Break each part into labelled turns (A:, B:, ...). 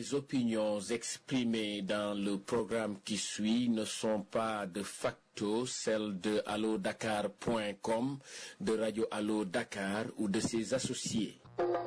A: Les opinions exprimées dans le programme qui suit ne sont pas de facto celles de allodakar.com, de Radio Allo Dakar ou de ses associés.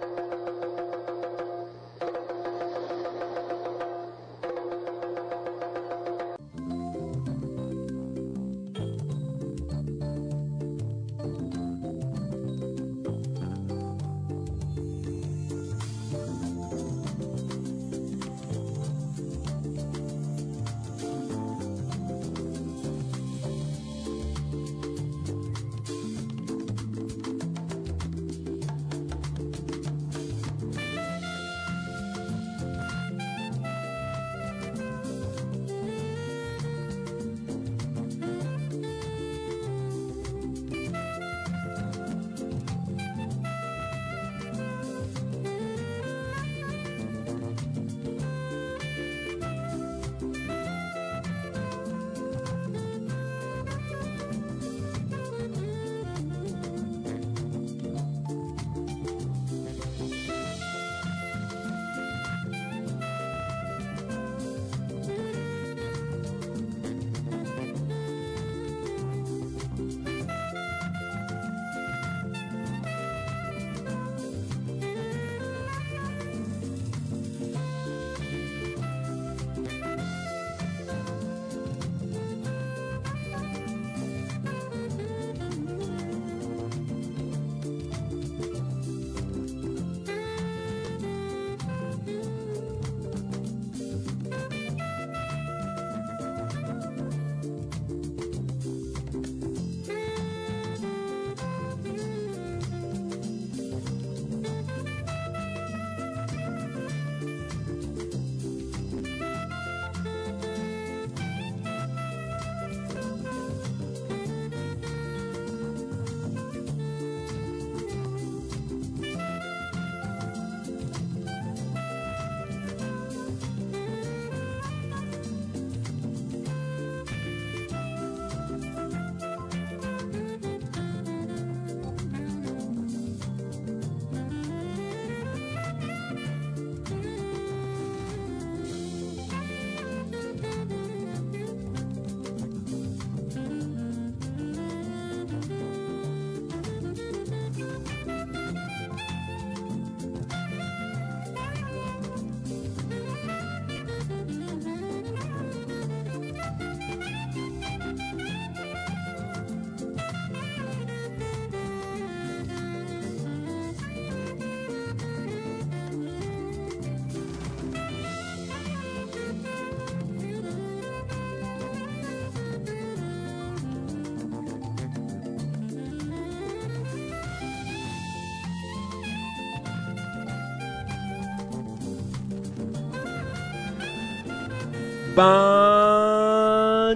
B: ban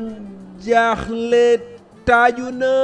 B: jaaxle taaju na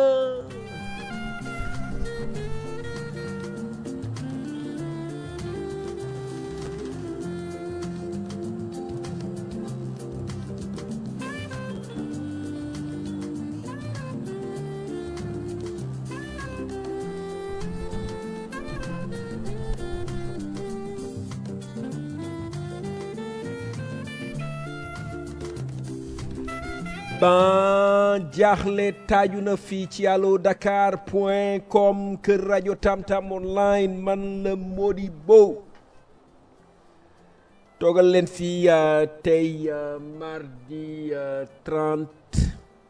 B: ban jaaxle taaju na fii ci allodakar.com kër rajo Tamtam online man la Modibo toogal leen fii tey mardi 30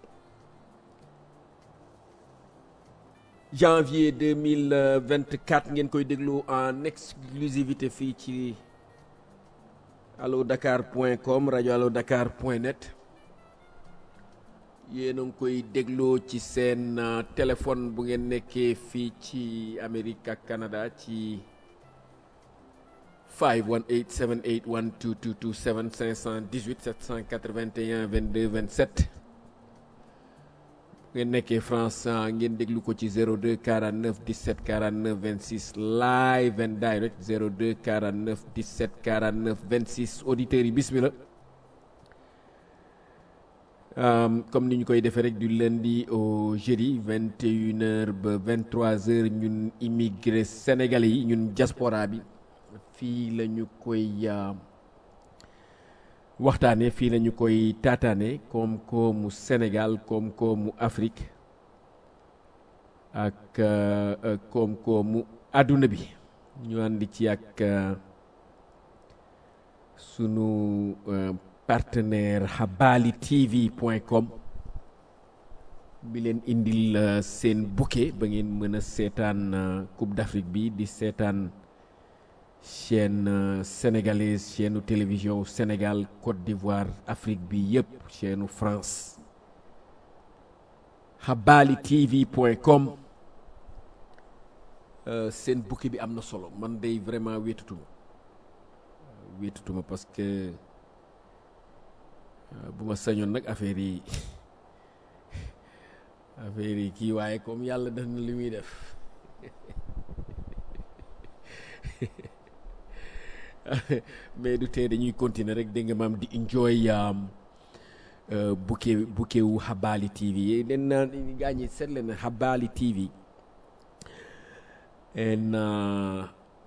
B: janvier 2024 ngeen koy déglu en exclusivité fii ci allodakar.com rajo allodakar.net yéen a ngi koy dégloo ci seen téléphone bu ngeen nekkee fii ci Amérique ak Canada ci 518-781-2227 518-781-2227 bu ngeen nekkee France ngeen déglu ko ci 02 49 17 49 26 live and direct 02 49 17 49 26 auditeurs yi bismillah. Comme ni ñu koy defee rek du lundi au jeudi 21h ba 23h ñun immigré sénégalais yi ñun diaspora bi fii la ñu koy waxtaane fii la ñu koy taataane koom-koomu Sénégal koom-koomu Afrique ak koom-koomu àdduna bi ñu àndi ci ak sunu partenaire habaalitv.com bi leen indil seen bouquet ba ngeen mën a seetaan Coupe d'Afrique bi di seetaan chaîne sénégalaise chaîne télévision Sénégal Côte d'Ivoire Afrique bi yëpp chaîne France habaalitv.com seen bouquet bi am na solo man day vraiment wéetatuma parce que bu ma sañoon nag affaire yi kii waaye comme yàlla def na li muy def mais du tee dañuy continuer rek dégg nga maam di enjoy bouquet wu Habali TV den na gaa ñi seet leen Habali TV en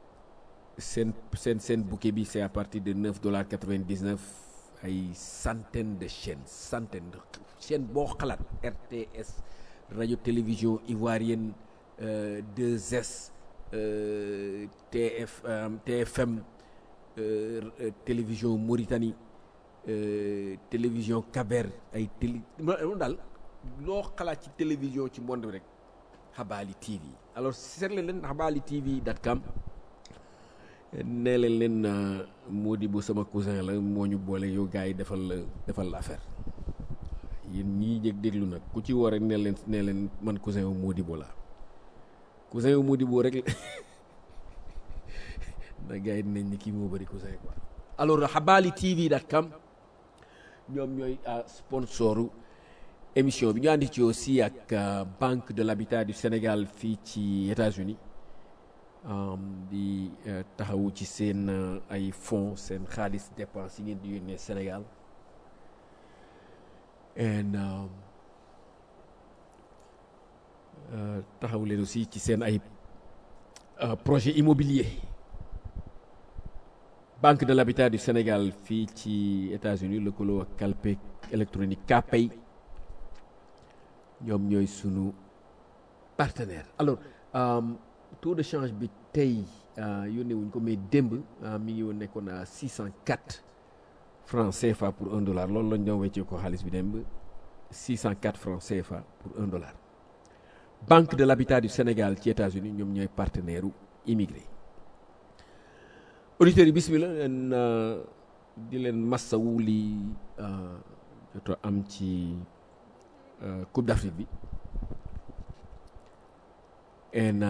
B: seen bouquet bi c'est à partir de $9.99 ay centaines de chaînes boo xalaat RTS radio télévision ivoirienne 2S TFM télévision Mauritanie télévision Cap-Vert ay daal loo xalaat ci télévision ci monde bi rek Habali TV alors seetle leen habaalitv.com nee leen Modibo sama cousin la moo ñu boole yow gars yi defal la affaire yéen ñii jëg déglu nag ku ci woo rek nee leen man cousin wu Modibo la cousin wu Modibo rek na gars yi dinañ ni kii moo bëri cousin quoi. alors habaalitv.com ñoom ñooy sponsoru émission bi ñu àndi ci aussi ak Banque de l'Habitat du Sénégal fii ci États-Unis di taxawu ci seen ay fonds seen xaalis dépense yi ngeen di yónnee Sénégal and taxawu leen aussi ci seen ay projet immobilier Banque de l'Habitat du Sénégal fii ci États-Unis lëkkaloo ak calpe électronique Kpay ñoom ñooy sunu partenaire alors taux de change bi tey yónnee wuñ ko mais démb mi ngi woon nekkoon à 604 francs CFA pour $1 loolu lañ doon weccee ko xaalis bi démb 604 francs CFA pour $1. Banque de l'Habitat du Sénégal ci États-Unis ñoom ñooy partenaire u immigré auditeurs yi bismillah di leen massawu li joto am ci Coupe d'Afrique bi en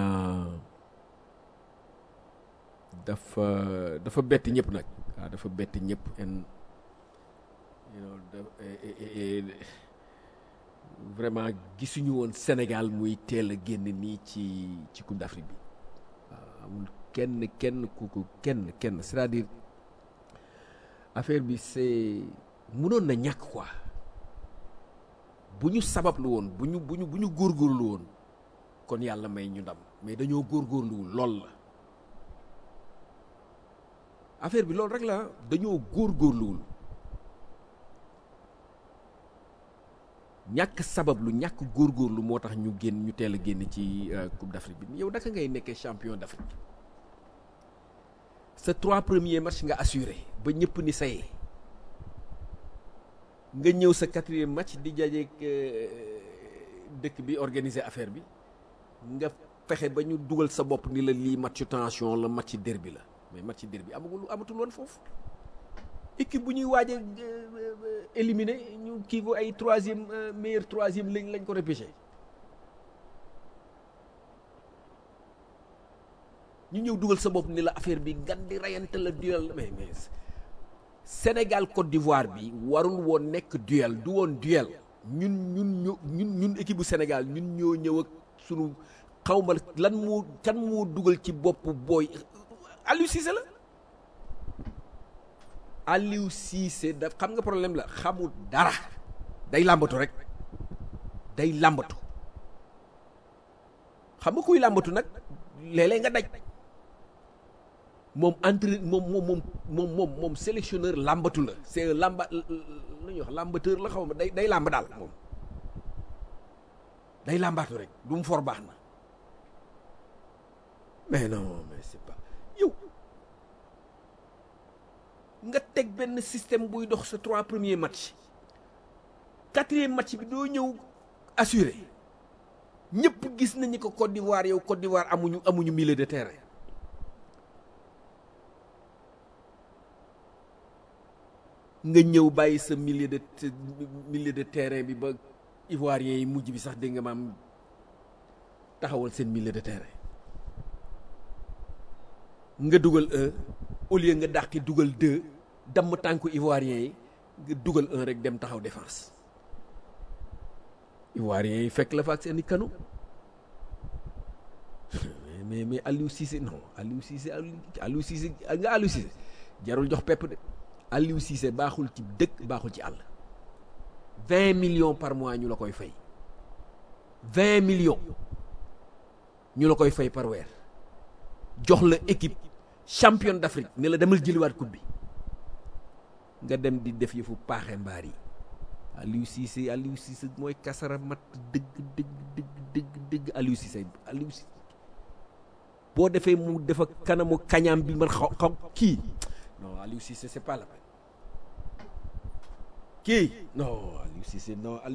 B: dafa bett ñëpp nag waaw dafa bett ñëpp en vraiment gisuñu woon Sénégal muy teel a génn nii ci Coupe d'Afrique bi waaw amul kenn c'est-à-dire affaire bi c'est mënoon na ñàkk quoi bu ñu sabablu woon bu ñu góorgóorlu woon kon yàlla may ñu ndam mais dañoo góorgóorluwul lool la affaire bi loolu rek la dañoo góorgóorluwul ñàkk sabablu ñàkk góorgóorlu moo tax ñu teel a génn ci Coupe d'Afrique bi yow naka ngay nekkee champion d'Afrique sa 3 premiers matchs nga assuré ba ñëpp ni sayee nga ñëw sa 4e match di jajeek dëkk bi organiser affaire bi nga fexe ba ñu dugal sa bopp ni la lii match tension la match derby la mais match derby amatul woon foofu équipe bu ñuy waaj a éliminer ñu kii ko ay meilleur troisième lañ ko repêché ñu ñëw dugal sa bopp ni la affaire bi ngan di rayante la duel mais Sénégal Côte d'Ivoire bi warul woon nekk duel du woon duel ñun équipe bu Sénégal ñun ñoo ñëw ak sunu xawma kan moo dugal ci bopp booy Aliou Cissé la Aliou Cissé daf xam nga problème la xamul dara day làmbatu rek day làmbatu xam nga kuy làmbatu nag léeg-léeg nga daj moom moom sélectionneur làmbatu la c'est un làmba lu ñuy wax làmbateur la xaw ma day làmb daal moom day làmbaatu rek du mu for baax na mais non mais c'est pas yow nga teg benn système buy dox sa 3 premiers matchs 4e match bi doo ñëw assuré ñëpp gis nañu ko Côte d'Ivoire yow Côte d'Ivoire amuñu milieu de terrain nga ñëw bàyyi sa milieu de terrain bi ba Ivoiriens yi mujj bi sax dégg nga maam taxawal seen milieu de terrain nga dugal 1 au lieu nga dàqi dugal 2 damm tànku Ivoiriens yi nga dugal 1 rek dem taxaw défense Ivoiriens yi fekk la fa ak seeni kanu mais Aliou Cissé non Aliou Cissé jarul jox pepp de Aliou Cissé baaxul ci dëkk baaxul ci àll 20 millions par mois ñu la koy fay 20 millions ñu la koy fay par weer jox la équipe championne d'Afrique ne la demal jëliwaat coupe bi nga dem di def yëfu paaxe mbaar yi Aliou Cissé mooy kasara mat dëgg Aliou Cissé boo defee mu defa kanamu kañaam bi man xaw kii non Aliou Cissé c'est pas la peine kii non Aliou Cissé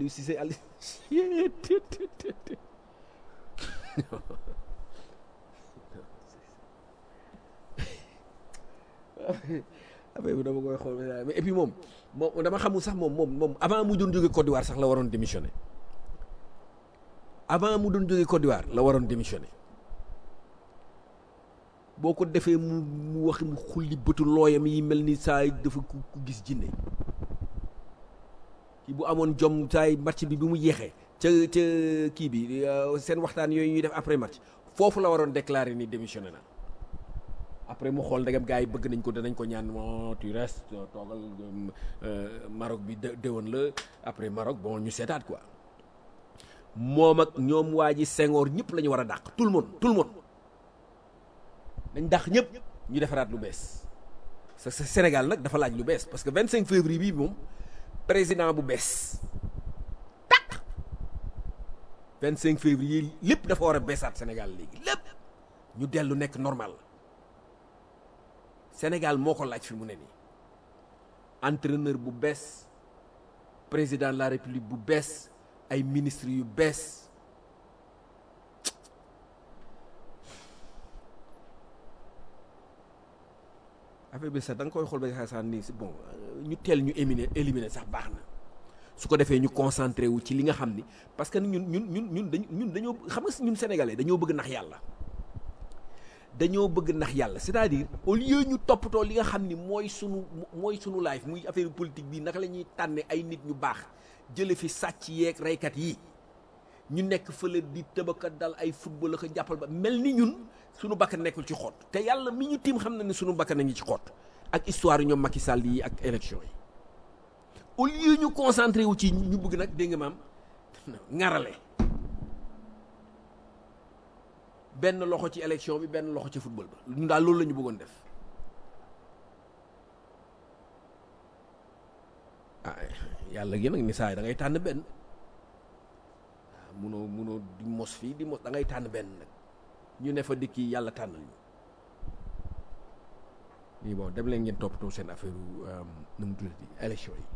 B: affaire bi dama koy xool mais et puis moom dama xamul sax moom avant mu doon jóge Côte d'Ivoire sax la waroon démissionner boo ko defee mu wax mu xulli bëtu looyam yi mel ni saa dafa ku gis jinne kii bu amoon jom saay match bi mu yeexee ca kii bi seen waxtaan yooyu ñuy def après match foofu la waroon déclarer ni démissionné na après mu xool ndegam gars yi bëgg nañ ko danañ ko ñaan moo tu restes toogal Maroc bi déwoon la après Maroc bon ñu seetaat quoi moom ak ñoom waa ji Senghor ñëpp la ñu war a dàq tout le monde dañ dàq ñëpp ñu defaraat lu bees Sénégal nag dafa laaj lu bees parce que 25 février bii moom président bu bees tàq 25 février lépp dafa war a beesaat Sénégal léegi lépp ñu dellu nekk normal Sénégal moo ko laaj fi mu ne nii entraîneur bu bees président de la République bu bees ay ministres yu bees affaire bi sax da nga koy xool ba nga xam ni bon ñu teel ñu éliminer sax baax na su ko defee ñu concentré wu ci li nga xam ni parce que ñun dañoo xam nga ñun sénégalais dañoo bëgg nax yàlla c'est-à-dire au lieu ñu toppatoo li nga xam ni mooy sunu life muy affaire politique bi naka la ñuy tànne ay nit ñu baax jële fi sàcc yeeg reykat yi ñu nekk fële di tëbakat dal ay football la ko jàppal ba mel ni ñun sunu bakkan nekkul ci xoot te yàlla mi ñu tiim xam na ne sunu bakkan a ngi ci xoot ak histoire ñoom Macky Sall yi ak élection yi au lieu ñu concentré wu ci ñu bëgg nag dégg nga maam ŋarale benn loxo ci élection bi benn loxo ci football ba ñun daal loolu la ñu bëggoon def ah yàlla gi nag ni saa yi da ngay tànn benn waaw munoo di mos fii di mos da ngay tànn benn nag ñu ne fa dikki yàlla tànnal ñu nii bon dem leen ngeen toppatoo seen affaire nu mu tuddati élection yi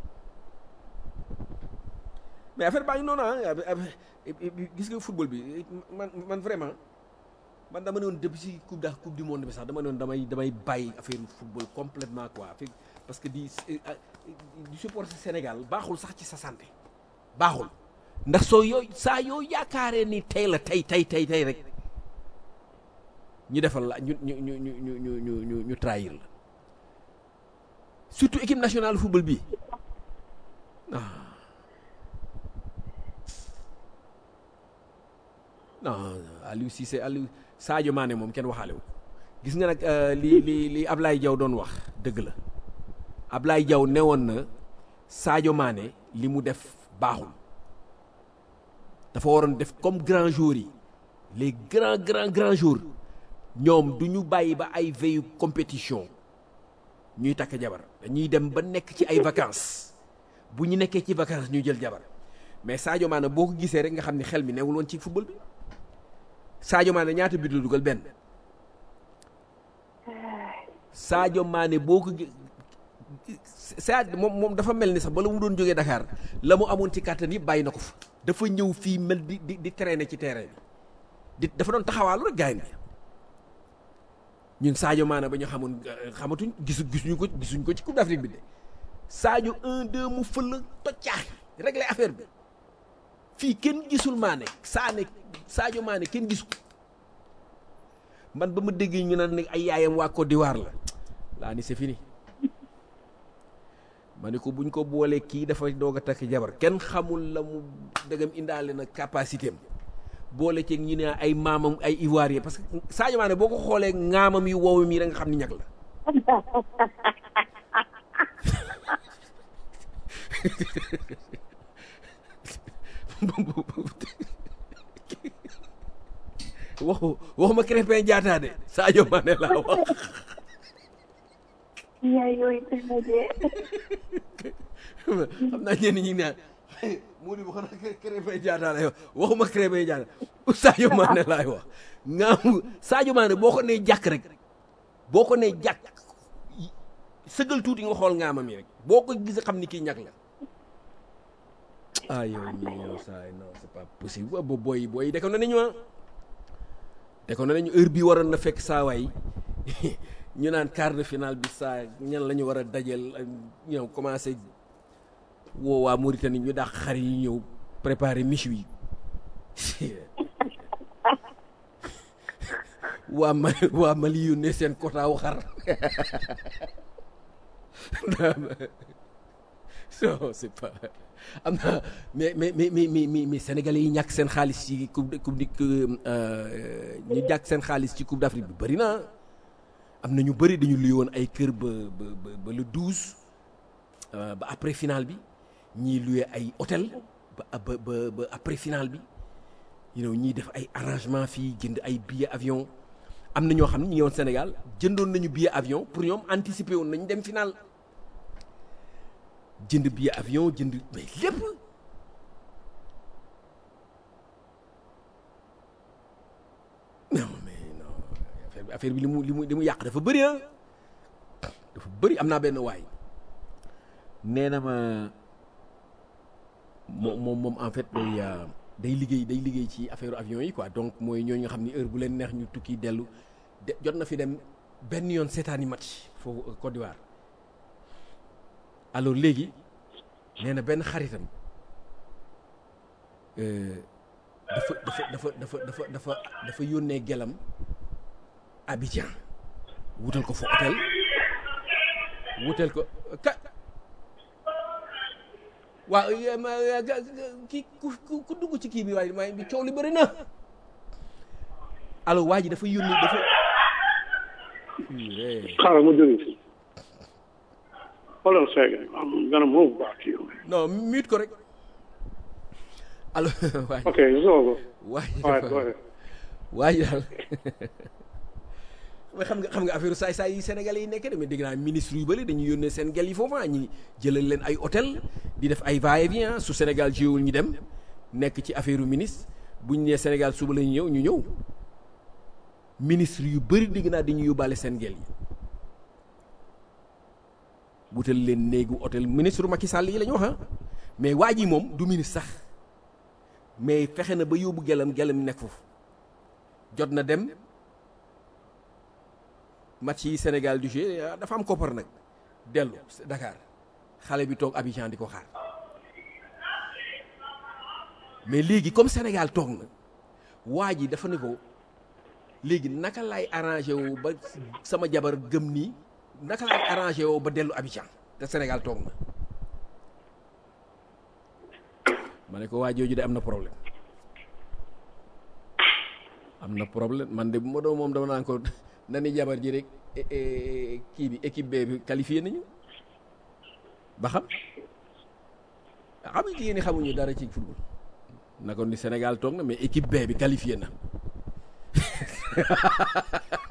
B: mais affaire baa ngi noonu gis nga football bi man vraiment man dama ne woon depuis si coupe du monde bi sax dama ne woon damay bàyyi affaire football complètement quoi parce que di supporter Sénégal baaxul sax ci sa santé baaxul ndax saa yoo yaakaaree ni tey la tey rek ñu defal la ñu trahir la surtout équipe nationale football bi non Aliou Cissé Sadio Mané moom kenn waxaale wu gis nga nag li Ablaye Diaw doon wax dëgg la Ablaye Diaw newoon na Sadio Mané li mu def baaxul dafa waroon def comme grand joueurs yi les grands joueurs ñoom du ñu bàyyi ba ay veille compétition ñuy takk jabar dañuy dem ba nekk ci ay vacances bu ñu nekkee ci vacances ñu jël jabar mais Sadio Mané boo ko gisee rek nga xam ne xel mi newul woon ci football bi Sadio Mané ñaata but la dugal benn Sadio Mané boo ko moom dafa mel ni sax bala mu doon jógee Dakar la mu amoon ci kàttan yëpp bàyyi na ko fa dafa ñëw fii mel di traîner ci terrain bi dafa doon taxawaalu rek gars yi ñun Sadio Mané ba ñu xamatuñ gisuñ ko ci Coupe d'Afrique bi de Sadio 1-2 mu fël toccaax régler affaire bi fii kenn gisul Mané Sadio Mané kenn gisu ko man ba ma déggee ñu naan ne ay yaayam waa Côte d'Ivoire la laa ni c'est fini ma ne ko buñ ko boolee kii dafa doog a takk jabar kenn xamul la mu dëggam indaale na capacité am boole ci ñu ne ay maamam ay Ivoirien parce que Sadio Mané boo ko xoolee ŋaamam yu wow mi da nga xam ni ñag la waxuma Krépin Diatta de Sadio Mané laa wax
C: yaay yooyu dina dee.
B: xam naa ñenn ñi naan mu di wax Krépin Diatta lay wax waxuma Krépin Diatta Sadio Mané laay wax ngaamu Sadio Mané boo ko nee jàkk rek boo ko nee jàkk sëgal tuuti nga xool ngaamam yi rek boo ko gis xam ni kii ñàkk la ah yow mii yow saa non c'est pas possible wa booy de ko nañu heure bi waroon na fekk saa waay ñu naan quart de finale bi saa ñan la ñu war a dajeel ñëw commencé woo waa Mauritanie ñu dàq xar yi ñëw préparer miche yi waa Mali yónnee seen quota wu xar non c'est pas am na mais sénégalais yi ñàkk seen xaalis ci ñu ñàkk seen xaalis ci coupe d'Afrique bi bëri na am na ñu bëri dañu luy woon ay kër ba le 12 ba après finale bi ñii luye ay hôtel ba après finale bi ñii def ay arrangement fii jënd ay billet avion am na ñoo xam ne ñu ngi woon Sénégal jëndoon nañu billet avion pour ñoom anticiper woon nañu dem finale jënd billet avion jënd mais lépp non mais non affaire bi li mu yàq dafa bëri dafa bëri am naa benn waay nee na ma moom en fait day liggéey ci affaire avion yi quoi donc mooy ñooñu nga xam ni heure bu leen neex ñu tukki dellu jot na fi dem benn yoon seetaani match foofu Côte d'Ivoire alors léegi nee na benn xaritam dafa yónnee gelam Abidjan wutal ko fa hôtel wutal ko waaw kii ku dugg ci kii bi waaye may bi coow li bëri na alors waa ji dafa yónni dafa
D: xaaral ma jóge fi. Hold on a second. I'm gonna move back to you.
B: non mute ko rek alors
D: Okay, it's over.
B: waa ji
D: All right, go ahead.
B: waa ji daal mais xam nga affaire saay-saay yi sénégalais yi nekk mais dégg naa ministre yu bëri dañuy yónnee seen gel yi foofu ñi jëlal leen ay hôtel di def ay va-et-vient su Sénégal jiwul ñu dem nekk ci affaire ministre buñ nee Sénégal suba la ñu ñëw ministre yu bëri dégg naa dañuy yóbbaale seen gel yi wutal leen néegu hôtel ministre Macky Sall yi la ñu wax mais waa ji moom du ministre sax mais fexe na ba yóbbu gelam nekk foofu jot na dem match yi Sénégal du jeu dafa am koppar nag dellu Dakar xale bi toog Abidjan di ko xaar mais léegi comme Sénégal toog na waa ji dafa ne ko léegi naka lay arrangé wu ba sama jabar gëm nii naka lay arrangé wu ba dellu Abidjan te Sénégal toog na ma ne ko waa jooju de am na problème man de bu ma doon moom dama naan ko na ni jabar ji rek kii bi équipe B bi qualifié nañu ba xam nga jigéen ñi xamuñu dara ci football na ko ni Sénégal toog na mais équipe B bi qualifié na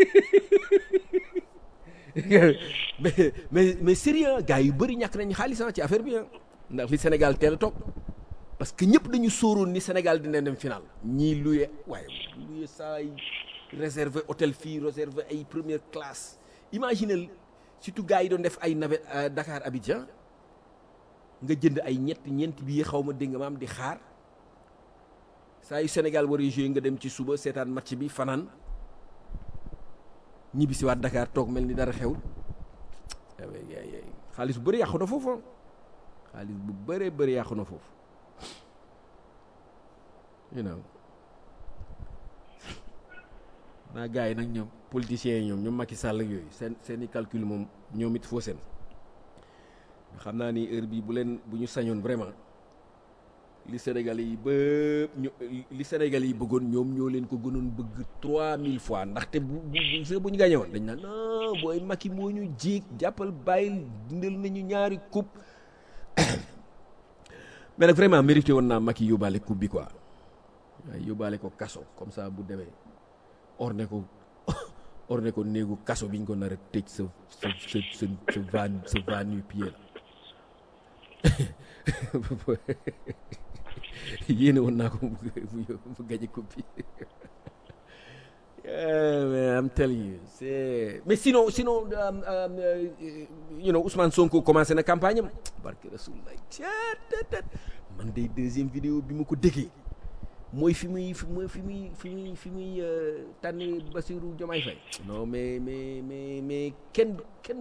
B: mais sérieux gars yu bëri ñàkk nañ xaalis ci affaire bi ndax li Sénégal teel a toog parce que ñëpp dañu sóoroon ni Sénégal dina dem final ñii luye waaye luye saa ay réservé hôtel fii réservé ay première classe imaginez surtout gars yi doon def ay navette Dakar Abidjan nga jënd ay ñeenti bii xaw ma dégg nga maam di xaar saa yu Sénégal war a jouer nga dem ci suba seetaan match bi fanaan ñibbi si waat Dakar toog mel ni dara xewul xaalis bu bëri yàqu na foofu xaalis bu bëree bëri yàqu na foofu you know naa gars yi nag ñoom politiciens yi ñoom Macky Sall ak yooyu seeni calcul moom ñoom it foo seen xam naa ni heure bii bu ñu sañoon vraiment li Sénégalais yi bëggoon ñoom ñoo leen ko gënoon bëgg 3000 fois ndaxte bu ñu gagné woon dañ naan non booy Macky moo ñu jéeg jàppal bàyyil dindal nañu ñaari coupe mais nag vraiment mérité woon naa Macky yóbbaale coupe bi quoi waaye yóbbaale ko kaso comme ça bu demee orne ko néegu kaso bi ñu ko nar a tëj sa va nu pied la yéene woon naa ko mu gañe coupe bi mais I'm telling you mais sinon you know Ousmane Sonko commencé na campagne am barke Rasulullah man day deuxième vidéo bi ma ko déggee mooy fi muy tànn Bassirou Diomaye Faye non mais kenn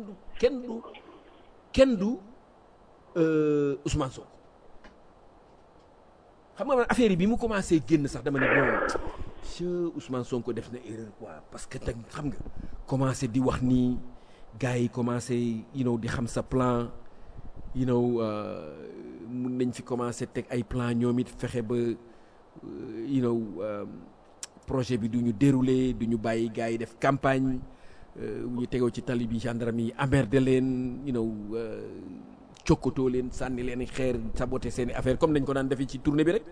B: du Ousmane Sonko xam nga man affaire yi bi mu commencé génn sax dama ne bon Ousmane Sonko def na erreur quoi parce que tag xam nga commencé di wax ni gars yi commencé you know di xam sa plan you know mun nañ fi commencé teg ay plan ñoom it fexe ba you know projet bi du ñu déroulé du ñu bàyyi gars yi def campagne ñu tegoo ci tali bi gendarme yi emmerdé leen you know cokkatoo leen sànni leen xeer saboté seeni affaire comme nañ ko daan defee ci tournée bi rek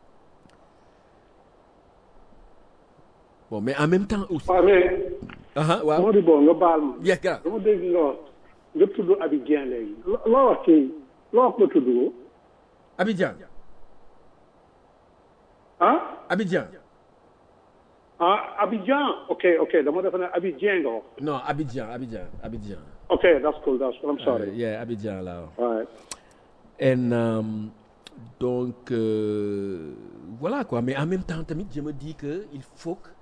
B: bon mais en même temps aussi.
D: waaw mais.
B: waaw
D: moo di bon nga baal ma.
B: yes gara
D: dama dégg nga wax nga tudd Abidjan léegi loo wax nga tudd ko.
B: Abidjan. Abidjan.
D: Abidjan ok dama defe ne Abidjan nga wax.
B: non Abidjan.
D: Okay, that's cool. I'm sorry.
B: Yeah, Abidjan là.
D: Ouais.
B: And donc voilà quoi, mais en même temps tamit je me dis que il faut que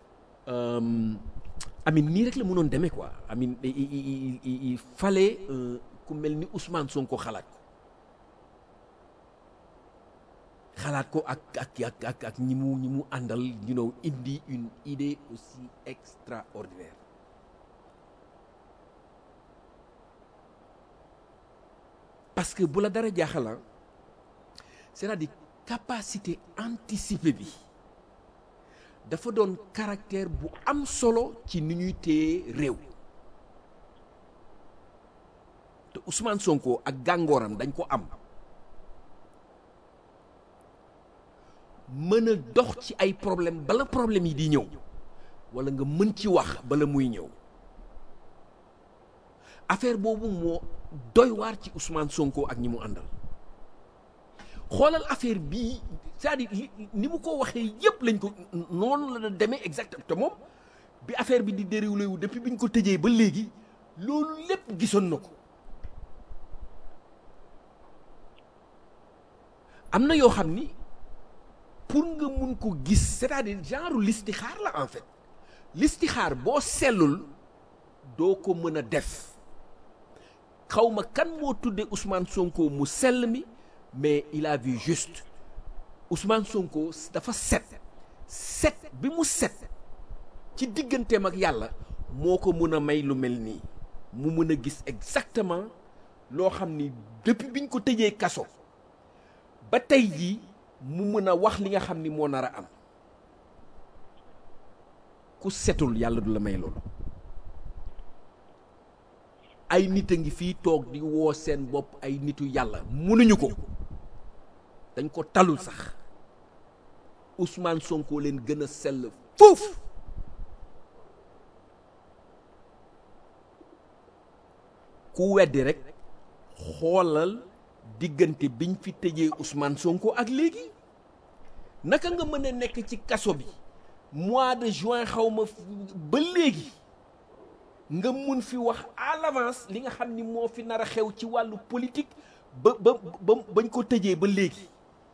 B: nii rek la mënoon demee quoi. Il fallait ku mel ni Ousmane Sonko xalaat ko ak ñi mu àndal you know indi une idée aussi extraordinaire. Parce que bu la dara jaaxala c'est-à-dire capacité anticipée bi dafa doon caractère bu am solo ci ni ñuy téye réew te Ousmane Sonko ak gàngooram dañ ko am mën a dox ci ay problème bala problème yi di ñëw wala nga mën ci wax bala muy ñëw affaire boobu moo doy waar ci Ousmane Sonko ak ñi mu àndal xoolal affaire bii c'est-à-dire ni mu ko waxee yépp lañ ko noonu la demee exactement te moom bi affaire bi di déroulé wu depuis bi ñu ko tëjee ba léegi loolu lépp gisoon na ko am na yoo xam ni pour nga mun ko gis c'est-à-dire genre listixaar la en fait listixaar boo sellul doo ko mën a def xawma kan moo tudde Ousmane Sonko mu sell mi mais il a vu juste Ousmane Sonko dafa set bi mu set ci digganteem ak yàlla moo ko mën a may lu mel nii mu mën a gis exactement loo xam ni depuis biñ ko tëjee kaso ba tey jii mu mën a wax li nga xam ni moo nar a am ku setul yàlla du la may loolu ay nit a ngi fii toog di woo seen bopp ay nitu yàlla mënuñu ko dañ ko talul sax Ousmane Sonko leen gën a sell foofu ku weddi rek xoolal diggante biñ fi tëjee Ousmane Sonko ak léegi naka nga mën a nekk ci kaso bi mois de juin xaw ma ba léegi nga mun fi wax à l'avance li nga xam ni moo fi nar a xew ci wàllu politique bañ ko tëjee ba léegi.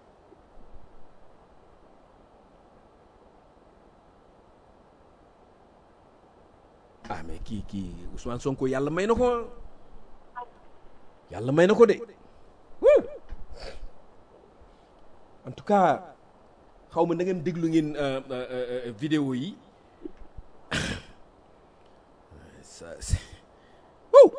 B: ah mais kii Ousmane Sonko yàlla may na ko de wuu en tout cas xaw ma na ngeen déglu ngeen vidéo yi wuu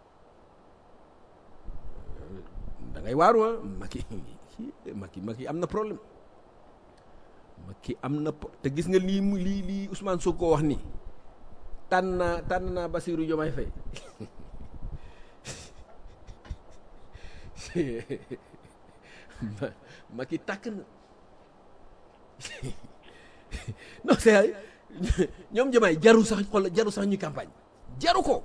B: da ngay waaru ah Macky am na problème Macky am na te gis nga lii Ousmane Sonko wax nii tànn naa Bassirou Diomaye Faye Macky tàkk na non c'est ñoom Diomaye jarul sax ñu campagne jarul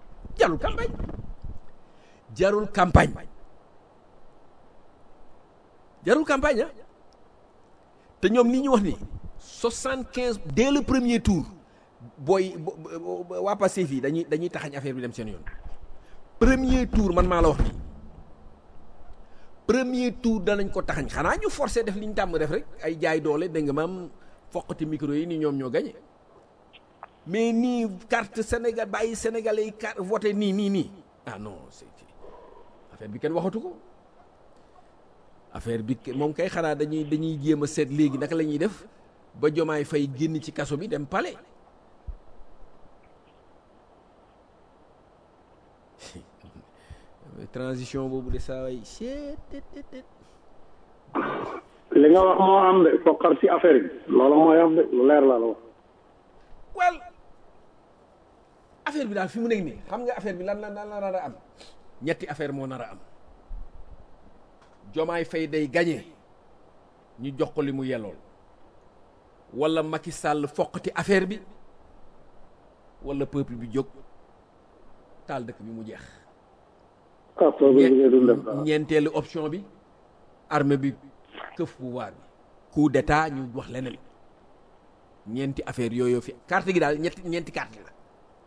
B: campagne ah te ñoom li ñu wax ni 75 dès le premier tour booy waa Pastef yi dañuy taxañ affaire bi dem seen yoon premier tour man maa la wax nii premier tour danañ ko taxañ xanaa ñu forcé def li ñu tàmm def rek ay jaay doole dégg nga maam foqati micro yi ni ñoom ñoo gagné mais nii carte Sénégal bàyyi sénégalais yi carte voté nii ah non c'est affaire bi kenn waxatu ko affaire bi moom kay xanaa dañuy jéem a seet léegi naka la ñuy def ba Diomaye Faye génn ci kaso bi dem palais. transition boobu de saa waay
D: li nga wax moo am de fokkar ci affaire yi loolu mooy am de lu leer la wax.
B: well affaire bi daal fi mu nekk nii xam nga affaire bi lan la nar a am ñetti affaire moo nar a am Diomaye Faye day gagné ñu jox ko li mu yellool wala Macky Sall foqati affaire bi wala peuple bi jóg taal dëkk bi mu jeex. ñeenteelu option bi armée bi këf pouvoir bi coup d'état ñu wax leneen ñeenti affaire yooyu fi carte gi daal ñeenti carte la.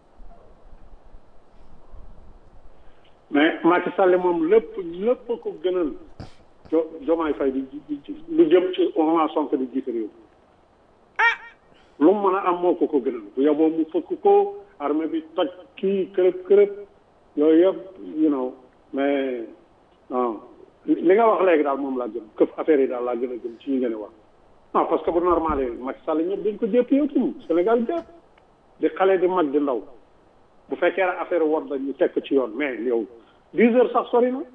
D: mais Macky Sall moom lépp ko gënal Diomaye Faye di lu jëm ci Ousmane Sonko di jiite réew lu mu mën a am moo ko gënal bu yeboo mu fëkk ko armée bi toj kii kërëb yooyu yëpp mais non li nga wax léegi daal moom laa gën këf affaire yi daal laa gën a gëm ci ñi ngeen di wax non parce que bu normal Macky Sall ñëpp dañ ko jépp yow tam Sénégal jépp di xale di mag di ndaw bu fekkee ne affaire war la ñu teg ko ci yoon mais yow 10 heures sax sori na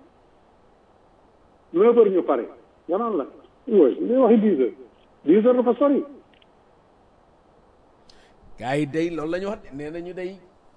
D: 9 heures ñu pare yanaan la wooy li waxi 10 heures dafa sori.
B: gars yi day loolu la ñu wax nee nañu day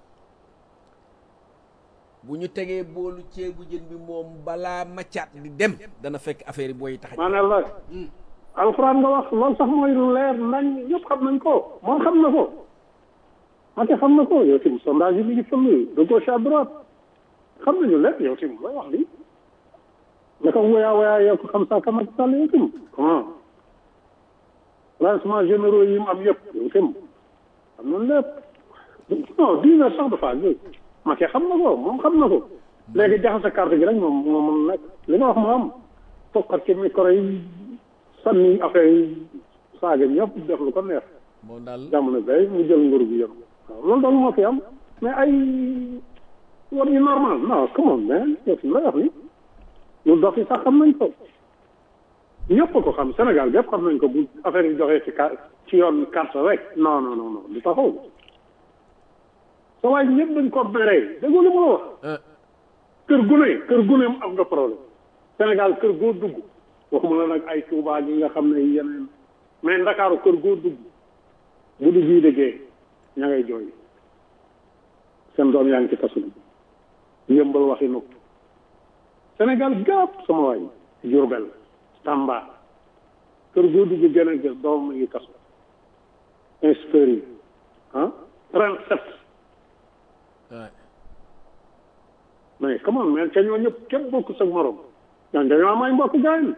B: bu ñu tegee boolu ceebu jën bi moom balaa maccaat di dem dana fekk affaire yi booy tax.
D: maanaam la alxuraan nga wax loolu sax mooy lu leer nañ ñëpp xam nañ ko moom xam na ko Macky xam na ko yow tamit sondage yi mi ngi fël de gauche à droite xam nañu lépp yow tamit looy wax li naka woyaa yow ko xam saa ka Macky Sall yow tamit comment lancement généraux yi mu am yëpp yow tamit xam nañ lépp non 10 heures sax dafa àgg Macky xam na ko moom xam na ko léegi jaxase carte gi rek moom nekk li nga wax moo am tokkat ci micro yi sànni affaire yi saaga ñëpp def lu ko neex
B: moom daal
D: jamono bay mu jël nguur gi yëpp waaw loolu daal moo fi am mais ay war yu normal non comment mais yow fi lay wax ni lu dox yi sax xam nañ ko ñëpp ko xam Sénégal bi yëpp xam nañ ko bu affaire yi joxee ci yoon carte rek non du taxaw sa waay ñëpp dañ ko béré déggoo li ma la wax kër gune mu am nga problème Sénégal kër goo dugg waxuma la nag ay Touba gi nga xam ne yeneen mais Ndakaaru kër goo dugg bu di jii déggee ña ngay jooy seen doom yaa ngi ci kasu yëmbal waxi nopp Sénégal gàpp sama waay Diourbel Tamba kër goo dugg gën a gës doom mi ngi kasu inspecteurs yi 37 mais come on man te ñoo ñëpp képp bokk sa morom ñaan dañoo am ay mbokk gaayen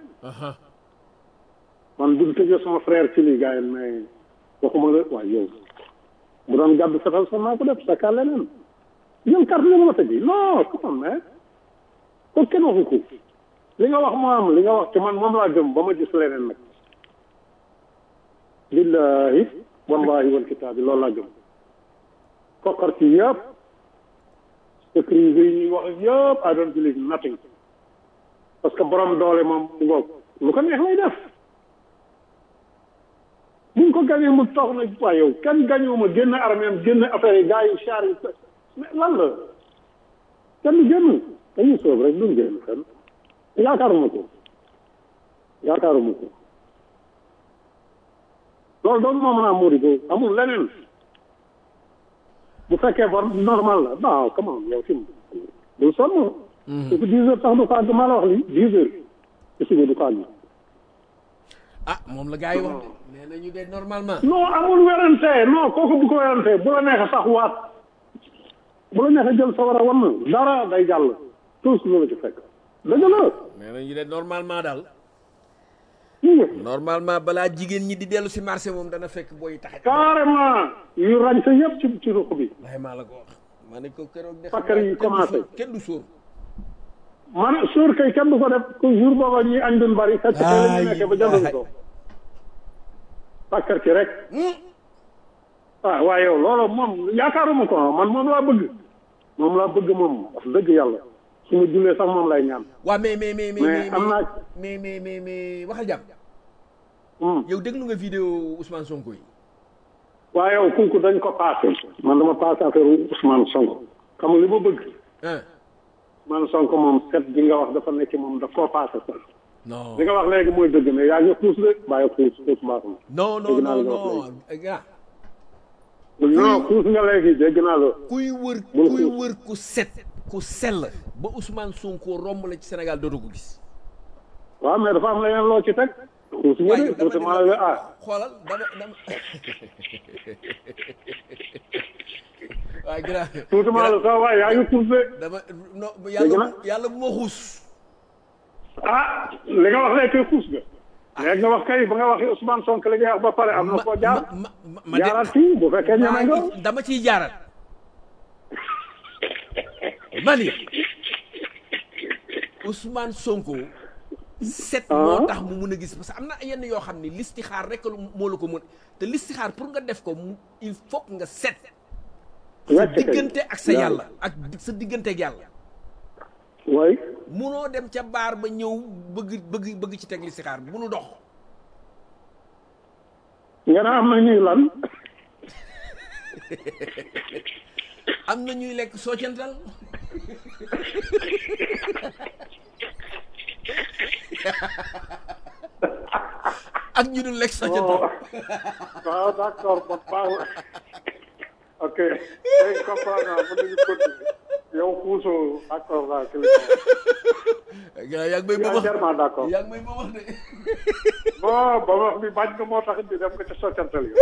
D: man buñ tëjee sama frère ci lii gaayen mais waxuma la waaye yow bu doon gàddu fetal sax naa ko def sa kaa leneen ñoom carte li ma tëjee non come on man ko kenn waxu ko li nga wax moo am li nga wax ci man moom laa gëm ba ma gis leneen nag billahi wallahi wal kitaabi loolu laa gëm fokkar ci yëpp secret yi ñuy wax yëpp I don't believe nothing parce que borom doole moom mu ngoog lu ko neex lay def buñ ko gañee mu toog na waaye yow kenn gañoo ma génn armée am génn affaire yi gars yi char yi mais lan la kenn du génn dañuy soob rek duñ génn fenn yaakaaruma ko loolu doon moo mën a muuri ko amul leneen bu fekkee bor normal la non comment yow fi du sonn su ko 10 heures sax du ko àgg maa la wax li 10 heures ci suba du ko àgg
B: ah moom la gars yi wax de nee nañu de normalement
D: non amul werante non kooku bu ko werante bu la neexee sax waat bu la neexee jël sa war a wan dara day jàll tous lu la ci fekk dëgg la
B: nee nañu de normalement daal normalement balaa jigéen ñi di dellu si marché moom dana fekk booy taxe
D: carrément yu rañ sa yëpp ci ruq bi
B: waaye maa la ko wax ma ne ko keroog de
D: fakkar yi commencé
B: kenn du sóor
D: man sóor kay kenn du ko def ko jour booba ñuy añ dun bari fekk tey la ñu nekkee ba jënduñ ko fakkar ci rek ah waaye yow loolu moom yaakaaruma ko man moom laa bëgg moom wax dëgg yàlla su ma jullee sax moom lay ñaan
B: waaw mais
D: am naa
B: mais waxal jàmm yow déglu nga vidéo Ousmane Sonko yi
D: waaye yow kooku dañ ko passé man dama passé affaire Ousmane Sonko xam nga li ma bëgg Ousmane Sonko moom set bi nga wax dafa nekk moom daf koo passé sax
B: non
D: li nga wax léegi mooy dëgg mais yaa ngi xuus de bàyyi xuus baax na
B: non gars
D: non xuus nga léegi dégg naa la
B: kuy wër ku set ku sell ba Ousmane Sonko romb la ci Sénégal dootoo ko gis
D: waaw mais dafa am leneen loo ci teg xuus nga de tuuti maa la
B: xoolal dama waaye grave
D: tuuti maa la sax waaye yaa ngi xuus de
B: dama non yàlla bu ma xuus
D: li nga wax léegi kay xuus nga léegi nga wax kay ba nga waxee Ousmane Sonko li nga wax ba pare am na koo jaar jaaraat ci bu fekkee ñeme nga
B: dama ciy jaarat mani Ousmane Sonko set moo tax mu mun a gis parce que am na yenn yoo xam ni listixaar rek moo la ko mën te listixaar pour nga def ko il faut nga set sa diggante ak sa yàlla ak sa diggante ak yàlla
D: way
B: munoo dem ca baar ba ñëw bëgg ci teg listixaar bi munu dox
D: nga ne am na ñuy lan
B: am na ñuy lekk soocantal ak ñu dul lekk soocantal
D: waaw d'accord bon baax ok léegi comprendre naa mën nañu continuer yow xuusoo d'accord naa ci
B: yaa ngi may ba wax
D: d'accord
B: yaa ngi may ba wax de
D: bon ba wax bi bañ nga moo tax di def nga ca soccantal yi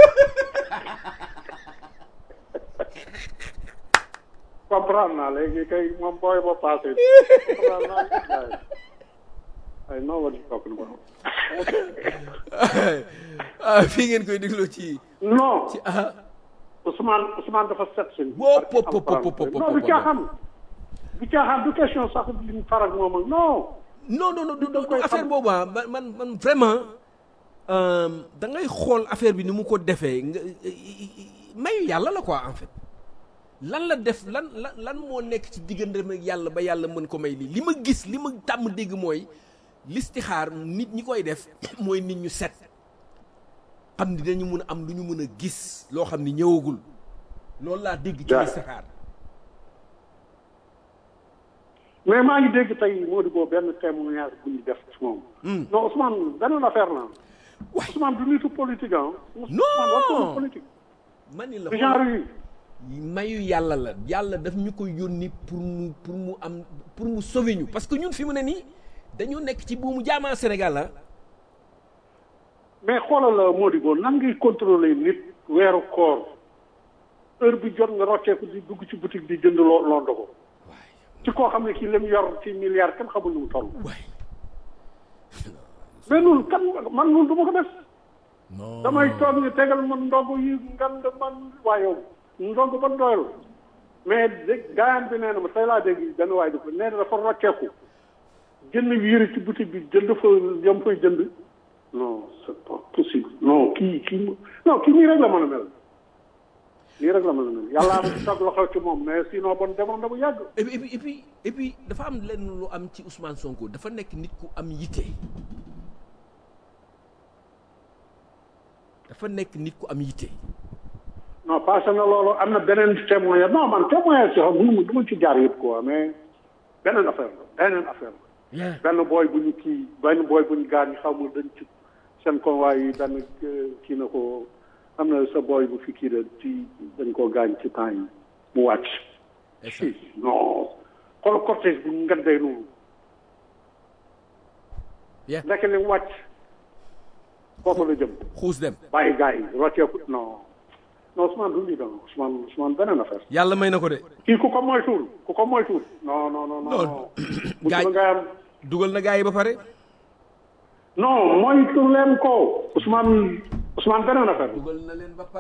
D: comprendre naa léegi kay moom booy ba passé comprendre naa ay non what you talking about
B: fii ngeen koy dégloo ci
D: non
B: ci
D: Ousmane dafa set suñ
B: non
D: du caaxaan du question sax liñ faral moom ak non
B: du affaire boobu man vraiment da ngay xool affaire bi ni mu ko defee nga mayu yàlla la quoi en fait lan la def lan moo nekk ci diggante ak yàlla ba yàlla mën ko may lii li ma gis li ma tàmm dégg mooy listixaar nit ñi koy def mooy nit ñu set xam ni dañu mën a am lu ñu mën a gis loo xam ni ñëwagul loolu laa dégg ci listixaar
D: mais maa ngi dégg tey moo di boo benn témoignage bu ñu def ci moom non Ousmane benn affaire la Ousmane du nitu politique
B: non
D: politique
B: mani la
D: genre yi
B: mayu yàlla la yàlla daf ñu ko yónni pour mu sauver ñu parce que ñun fi mu ne nii dañu nekk ci buumu jaamaa Sénégal la
D: mais xoolal Modibo nan ngay contrôler nit weeru koor heure bi jot nga rocceeku di dugg ci boutique di jënd loo ndogo ci koo xam ne kii lim yor ci milliard kenn xamul nu mu toll.
B: waay
D: mais loolu kan man loolu du ma ko def.
B: non
D: damay toog ñu tegal man ndog yi ngand man waa yow ndog ba doyal mais gaayaan bi nee na ma tey laa dégg benn waay di ko nee na dafa rocceeku jënd yëre ci boutique bi jënd fa yam fay jënd non c'est pas possible non kii nii rek la mën a mel nii rek la mën a mel yàlla am toog loxo ci moom mais sinon bon demoon na bu yàgg.
B: et puis dafa am lenn lu am ci Ousmane Sonko dafa nekk nit ku am yitte. dafa nekk nit ku am yitte.
D: non passé na loolu am na beneen témoignage non man témoignage si xam du ma ci jaar yëpp quoi mais beneen affaire la. benn booy bu ñu gaañ xaw ma dañ ci seen convoi yi benn kii na ko am na sa booy bu fi kii de ci dañ koo gaañ ci temps yi mu wàcc. non xool cortège bu ngandee noonu. nekk li mu wàcc. foofu la jëm.
B: xuus dem
D: bàyyi gars yi rocceeku non Ousmane du lii doon Ousmane beneen affaire.
B: yàlla may na ko de.
D: kii ku ko moytuwul. non.
B: gaay dugal na gars yi ba pare.
D: non moytu leen ko Ousmane beneen affaire.
B: dugal na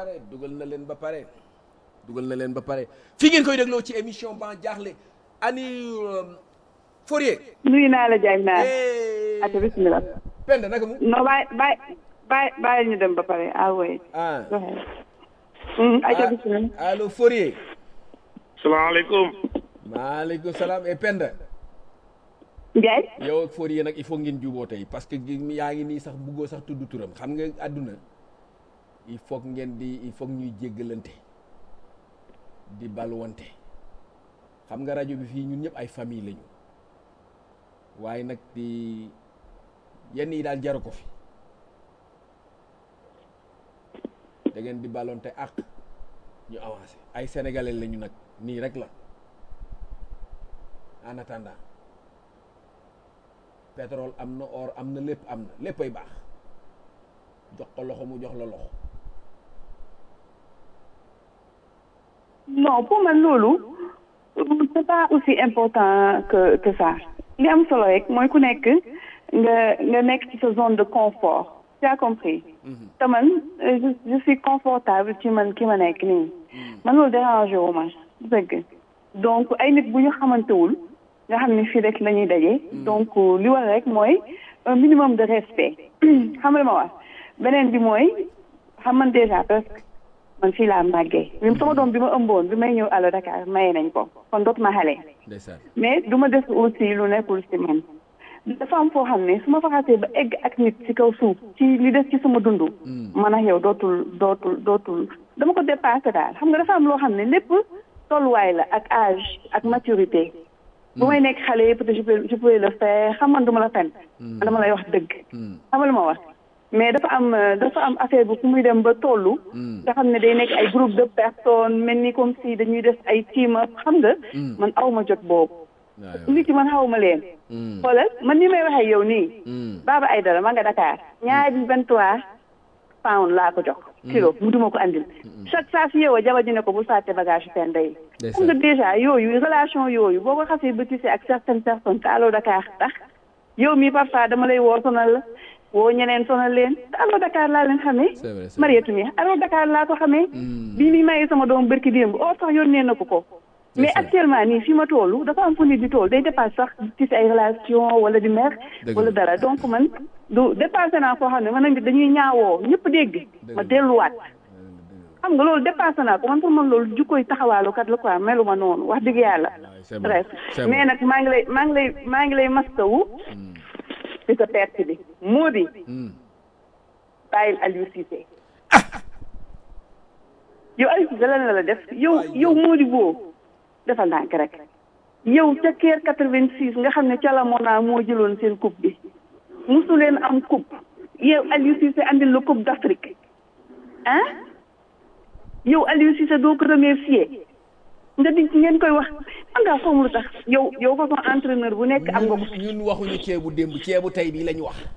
B: leen ba pare. fi ngeen koy dégloo ci émission Ban Diakhli ani Fourier.
C: nuyu naa la Diagne naa. ati bismillah.
B: Penda naka mu.
C: non bàyyi ñu dem ba pare oui. ayca bismillah.
B: allo Fourier.
E: salaamaaleykum.
B: maaleykum salaam et Penda.
C: Ndiaye.
B: yow ak Fourier nag il faut ngeen juboo tey parce que yaa ngi nii sax buggoo sax tudd turam xam nga àdduna il faut ñuy jéggalante di balwante xam nga rajo bi fii ñun ñëpp ay famille lañu waaye nag di yenn yi daal jaru ko fi da ngeen di balonte ak ñu avancé ay sénégalais lañu nag nii rek la en attendant pétrole am na or am na léppay baax jox ko loxo mu jox la loxo.
C: non pour man loolu c'est pas aussi important que ça li am solo rek mooy ku nekk nga nekk ci sa zone de confort tu as compris. te man je suis confortable ci man ki ma nekk nii. man loolu dérangé wu ma dëgg donc ay nit bu ñu xamantewul nga xam ne fii rek la ñuy daje. donc li war rek mooy un minimum de respect xam nga li ma wax beneen bi mooy xam man déjà presque man fii laa màggee sama doom bi ma ëmboon bi may ñëw Allo Dakar maye nañ ko kon dootuma xale mais du ma def aussi lu nekkul si man dafa am foo xam ne su ma faxasee ba egg ak nit ci kaw suuf ci li des ci sama dund man ak yow dootul dama ko dépassé daal xam nga dafa am loo xam ne lépp tolluwaay la ak âge ak maturité bu may nekk xale yëpp peut-être je peux le faire xam man du ma la fen dama lay wax dëgg xam nga lu ma wax mais dafa am affaire bu fu muy dem ba tollu nga xam ne day nekk ay groupe de personnes mel ni comme si dañuy def ay team up xam nga man aw ma jot boobu nit ki man xaw ma leen xoolal man ni may waxee yow nii Baba Aïdara ma nga Dakar ñaari 23 pound laa ko jox kilo mu duma ko andil chaque saa si yow jabar ji ne ko bu fàtte bagage Penda yi xam nga déjà yooyu relation yooyu boo ko xasee ba tissé ak certaines personnes te Allo Dakar tax yow mii parfois dama lay woo sonal la woo ñeneen sonal leen te Allo Dakar laa leen xamee Mariétou mi Allo Dakar laa ko xamee bii mi mayee sama doom bërki démb oo sax yónnee na ko mais actuellement nii fi ma toolu dafa am fu nit di tool day dépasse sax ci ay relation wala di mer wala dara donc man du dépassé naa foo xam ne man nag dañuy ñaawoo ñëpp dégg ma delluwaat xam nga loolu dépassé naa ko man pour man loolu jukkoy taxawaalukat la quoi melu ma noonu wax dëgg yàlla bref mais nag maa ngi lay mastawu ci sa perte bi moo di bàyyil Aliou Cissé yow Aliou Cissé lan la def yow moo di boo defal ndànk rek yow ca keer 86 nga xam ne ca la moo jëloon seen coupe bi musu leen am coupe yow Aliou Cissé andil la coupe d'Afrique ah yow Aliou Cissé doo ko remercier nga di ngeen koy wax man ngaa xawma lu tax yow façon entraîneur bu nekk am nga ko
B: ñun waxuñu ceebu démb ceebu tey bi lañu wax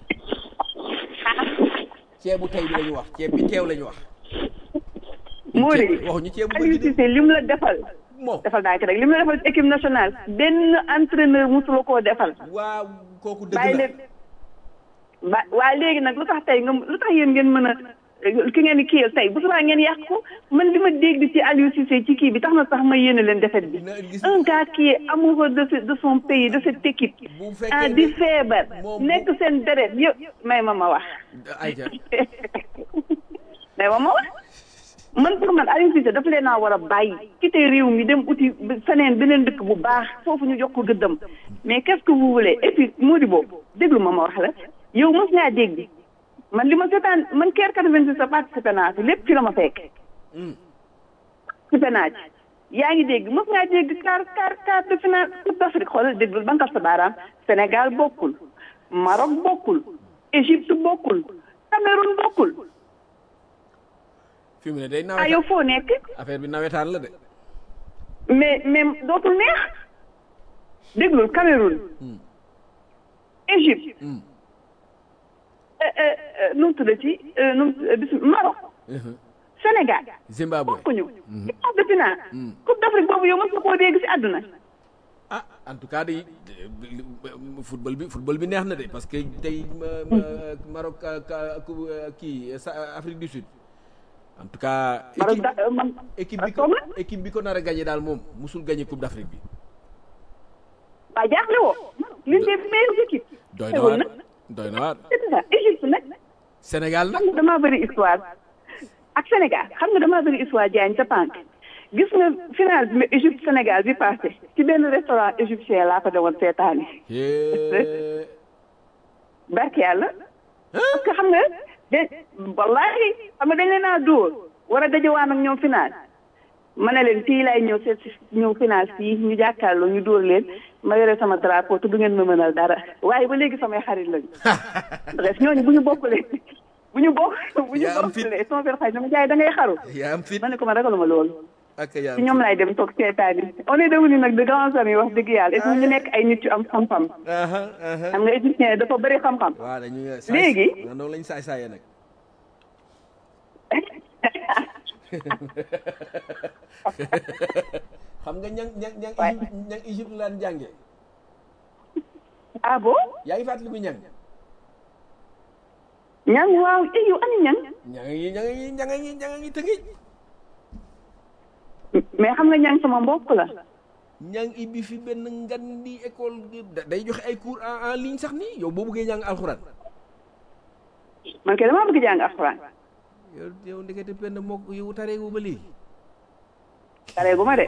B: ceebu tey bi lañu wax ceeb bi teew lañu wax
C: moo di
B: waxuñu ceebu
C: Aliou Cissé lim la defal
B: moom
C: defal daay rek li mu la defal équipe nationale benn entraîneur musuloo koo defal.
B: waaw kooku dëgg
C: bàyyi
B: la
C: leen waa léegi nag lu tax tey lu tax yéen ngeen mën a ki ngeen di kiyal tey bu subaa ngeen yàq ko man li ma dégg ci Aliou Cissé ci kii bi tax na sax ma yéene leen défaite bi. un gars qui est amoureux de son pays de cette équipe. di feebar nekk seen deret yëpp may ma wax. may ma wax. man pour man Aliou Cissé dafa leen a war a bàyyi quitté réew mi dem uti feneen beneen dëkk bu baax foofu ñu jox ko gëddam mais qu'est-ce que vous voulez et puis Modibo déglu ma wax la yow mos ngaa dégg man li ma seetaan man Caire 86 sa participé naa fi lépp fi la ma fekk. participé naa ci yaa ngi dégg mos ngaa dégg quart de finale Coupe d'Afrique xoolal déglul bankal sa baaraam Sénégal bokkul Maroc bokkul Égypte bokkul Cameroun bokkul.
B: fi mu ne day nawetaan
C: yow foo nekk.
B: affaire bi nawetaan la de.
C: mais dootul neex déglul Cameroun. Égypte. nu mu tuddati Maroc. Sénégal.
B: Zimbabwe
C: bokkuñu. ci Coupe de finale. Coupe d'Afrique boobu yow mos nga koo dégg si àdduna.
B: ah en tout cas day football bi neex na de parce que tey Maroc kii Afrique du Sud. en tout cas équipe bi ko nar a gagné daal moom musul gagné Coupe d'Afrique bi.
C: waa jaaxle woo. l'une des meilleures équipes.
B: doy na waar
C: c'est ça Égypte nag.
B: Sénégal nag
C: xam nga damaa bëri histoire ak Sénégal xam nga damaa bëri histoire Diagne ca Pank gis nga final bi Égypte Sénégal bi passé ci benn restaurant égyptien laa ko demoon seetaani. barke yàlla. parce que xam nga wallaahi xam nga dañ leen a dóor war a dajewaan ak ñoom final ma ne leen fii laay ñëw final fii ñu jàkkaarloo ñu dóor leen ma yore sama drapeau te du ngeen ma mënal dara waaye ba léegi samay xarit lañu. bref ñooñu bu ñu bokkulee sama benn xarit dama jaay da ngay xaru. ma ne ko ma ragaluma loolu. ci ñoom laay dem toog seetaan yi on est devenu nag de grands amis wax dëgg yàlla et ñu nekk ay nit yu am xam-xam. xam nga égyptien dafa bëri xam-xam. léegi
B: noonu lañ saay nag. xam nga ñang Égypte laan jànge.
C: ah bon.
B: yaa ngi fàttaliku ñang.
C: ñang waaw yow ani ñang.
B: ñanga ngi tëggi.
C: mais xam nga ñang sama mbokk la.
B: ñang ibbi fi benn ngan di école day joxe ay cours en ligne sax nii yow boo bëggee jàng alxuraan.
C: man kay damaa bëgg jàng alxuraan.
B: yow ndekete benn mook yow tareegu ba léegi.
C: tareegu ma de.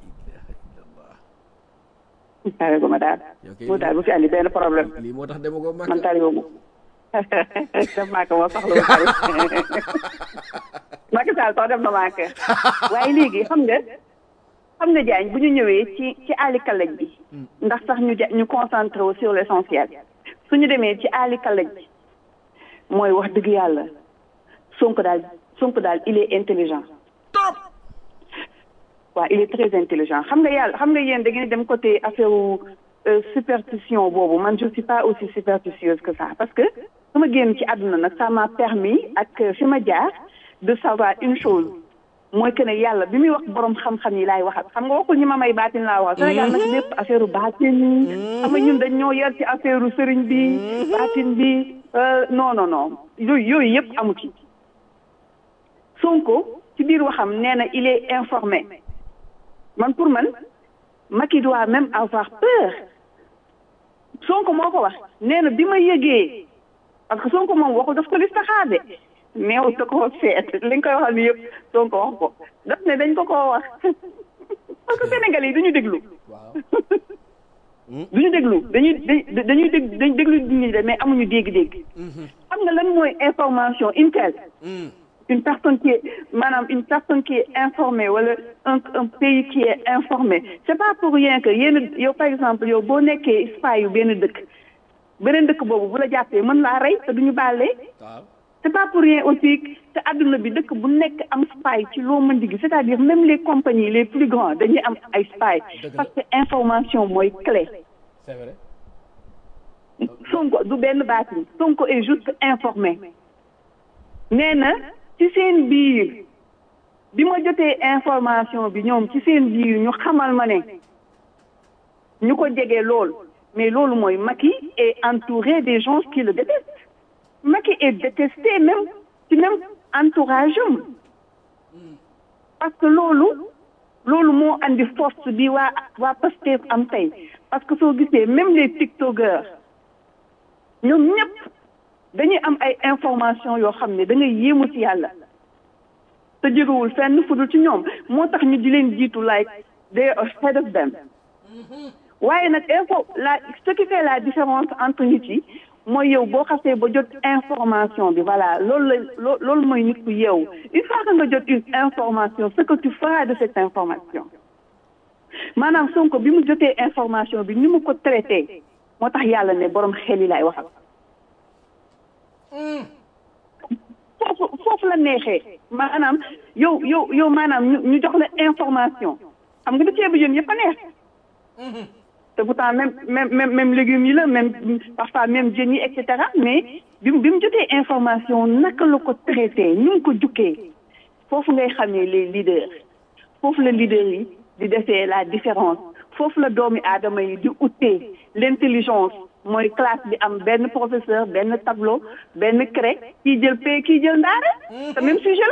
C: tareegu ma daal. mu daal bu fi andi benn problème.
B: lii moo tax dama ko màkk.
C: man tareegu ma. def màkk moo soxla ba tari. Macky Sall sax def na màkk. waaye léegi xam nga Diagne bu ñu ñëwee ci àlli kalaj bi. ndax sax ñu concentré wu sur l'essentiel. su ñu demee ci àlli kalaj bi. mooy wax dëgg yàlla. Sonko daal il est intelligent.
B: top.
C: waaw il est très intelligent xam nga yéen da ngeen dem côté affaire superstition boobu man je suis pas aussi superstitieuse que ça parce que su ma génn ci àdduna nag ça m'a permis ak fi ma jaar de savoir une chose mooy que ne yàlla bi muy wax borom xam-xam yi laay waxal xam nga waxul ñi ma may baatin laa waxal. Sénégal nag lépp affaire baatin xam nga ñun dañ ñoo yar ci affaire sëriñ bi baatin bi non yooyu yëpp amu ci. Sonko ci biir waxam nee na il est informé man pour man Macky doit même avoir peur Sonko moo ko wax nee na bi ma yëgee parce que Sonko moom waxul daf ko listaxaar de neew da koo seet li nga koy waxal ni yëpp Sonko wax ko daf ne dañ ko koo wax parce que Sénégalais yi duñu déglu duñu déglu dañuy déglu nit de mais amuñu dégg-dégg xam nga lan mooy information intel une personne qui est informée wala un pays qui est informé c'est pas pour rien que yow par exemple yow boo nekkee spy yu beneen dëkk boobu bu la jàppee mën laa rey te duñu bàllee c'est pas pour rien aussi te adduna bi dëkk bu nekk am spy ci loo mën di gis c'est-à-dire même les compagnies les plus grands dañuy am ay spy parce que information mooy clé.
B: C'est vrai.
C: Sonko du benn baatin Sonko est juste informé nee na ci seen biir bi ma jotee information bi ñoom ci seen biir ñu xamal ma ne ñu ko jege lool mais loolu mooy Macky est entouré des gens qui le détestent Macky est détesté même ci même entourage am parce que loolu moo andi force bi waa Pastef am tey parce que soo gisee même les tiktokers ñoom ñëpp dañuy am ay information yoo xam ne da ngay yéemu ci yàlla te jógewul fenn fudul ci ñoom moo tax ñu di leen jiitu like they are ahead of them waaye nag ce qui fait la différence entre nit yi mooy yow boo xasee ba jot information bi voilà loolu mooy nit ku yeewu une fois que nga jot une information ce que tu feras de cette information maanaam Sonko bi mu jotee information bi ni mu ko traité moo tax yàlla ne borom xel yi laay waxal foofu la neexee maanaam yow maanaam ñu jox la information xam nga da ceebu jën yëpp a neex te pourtant même légumes yi la même parfois même jën yi et cetera mais bi mu jotee information naka la ko traité ñu ngi ko jukkee foofu ngay xamee les leaders foofu la leaders yi di defee la différence foofu la doomi aadama yi di utee l'intelligence mooy classe bi am benn professeur benn tableau benn craie kii jël paie kii jël ndaare te même sujet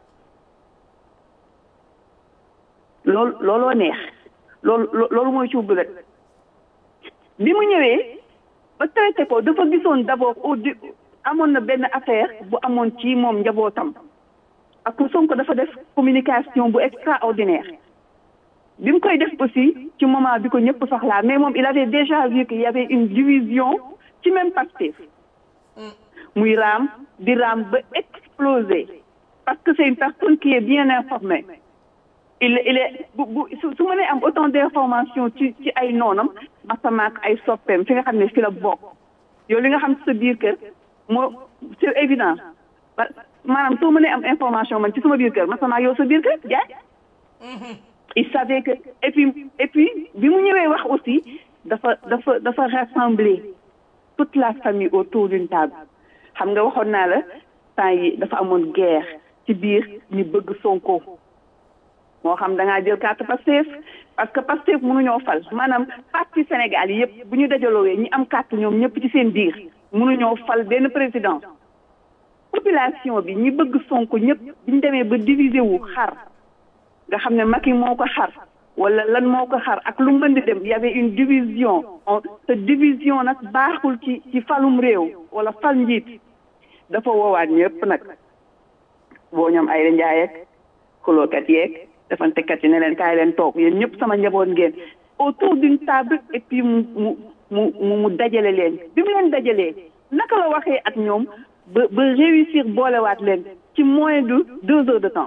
C: la looloo neex loolu mooy cuub rek bi mu ñëwee ba traité ko dafa gisoon d'abord amoon na benn affaire bu amoon ci moom njabootam ak Sonko dafa def communication bu extraordinaire bi mu koy def aussi ci moment bi ko ñëpp soxlaa mais moom il avait déjà vu qu'il y avait une division ci même Pastef muy raam di raam ba exploser parce que c'est une personne qui est bien informée il est su ma nee am autant d'informations ci ay noonam masamaak ay soppeem fi nga xam ne fi la bokk yow li nga xam ci sa biir kër moo c'est évident maanaam soo mënee am information man ci sama biir kër masamaak yow sa biir kër jaay il savait que et puis bi mu ñëwee wax aussi dafa rassembler toute la famille autour d'une table xam nga waxoon naa la temps yi dafa amoon guerre ci biir ñu bëgg Sonko moo xam da ngaa jël carte Pastef parce que Pastef mënuñoo fal maanaam parti Sénégal yi yëpp bu ñu dajaloowee ñi am carte ñoom ñëpp ci seen biir mënuñoo fal benn président population bi ñi bëgg Sonko ñëpp biñu demee ba diviser wu xar nga xam ne Macky moo ko xar wala lan moo ko xar ak lu mën di dem y avait une division te division nag baaxul ci falum réew wala fal njiit dafa woowaat ñëpp nag boo ñoom ay njaay ak xulookat yeeg defantekat yi ne leen kaay leen toog yéen ñëpp sama njaboot ngeen autour d'une table et puis mu dajale leen bi mu leen dajalee naka la waxee ak ñoom ba réussir boolewaat leen ci moins de 2 heures de temps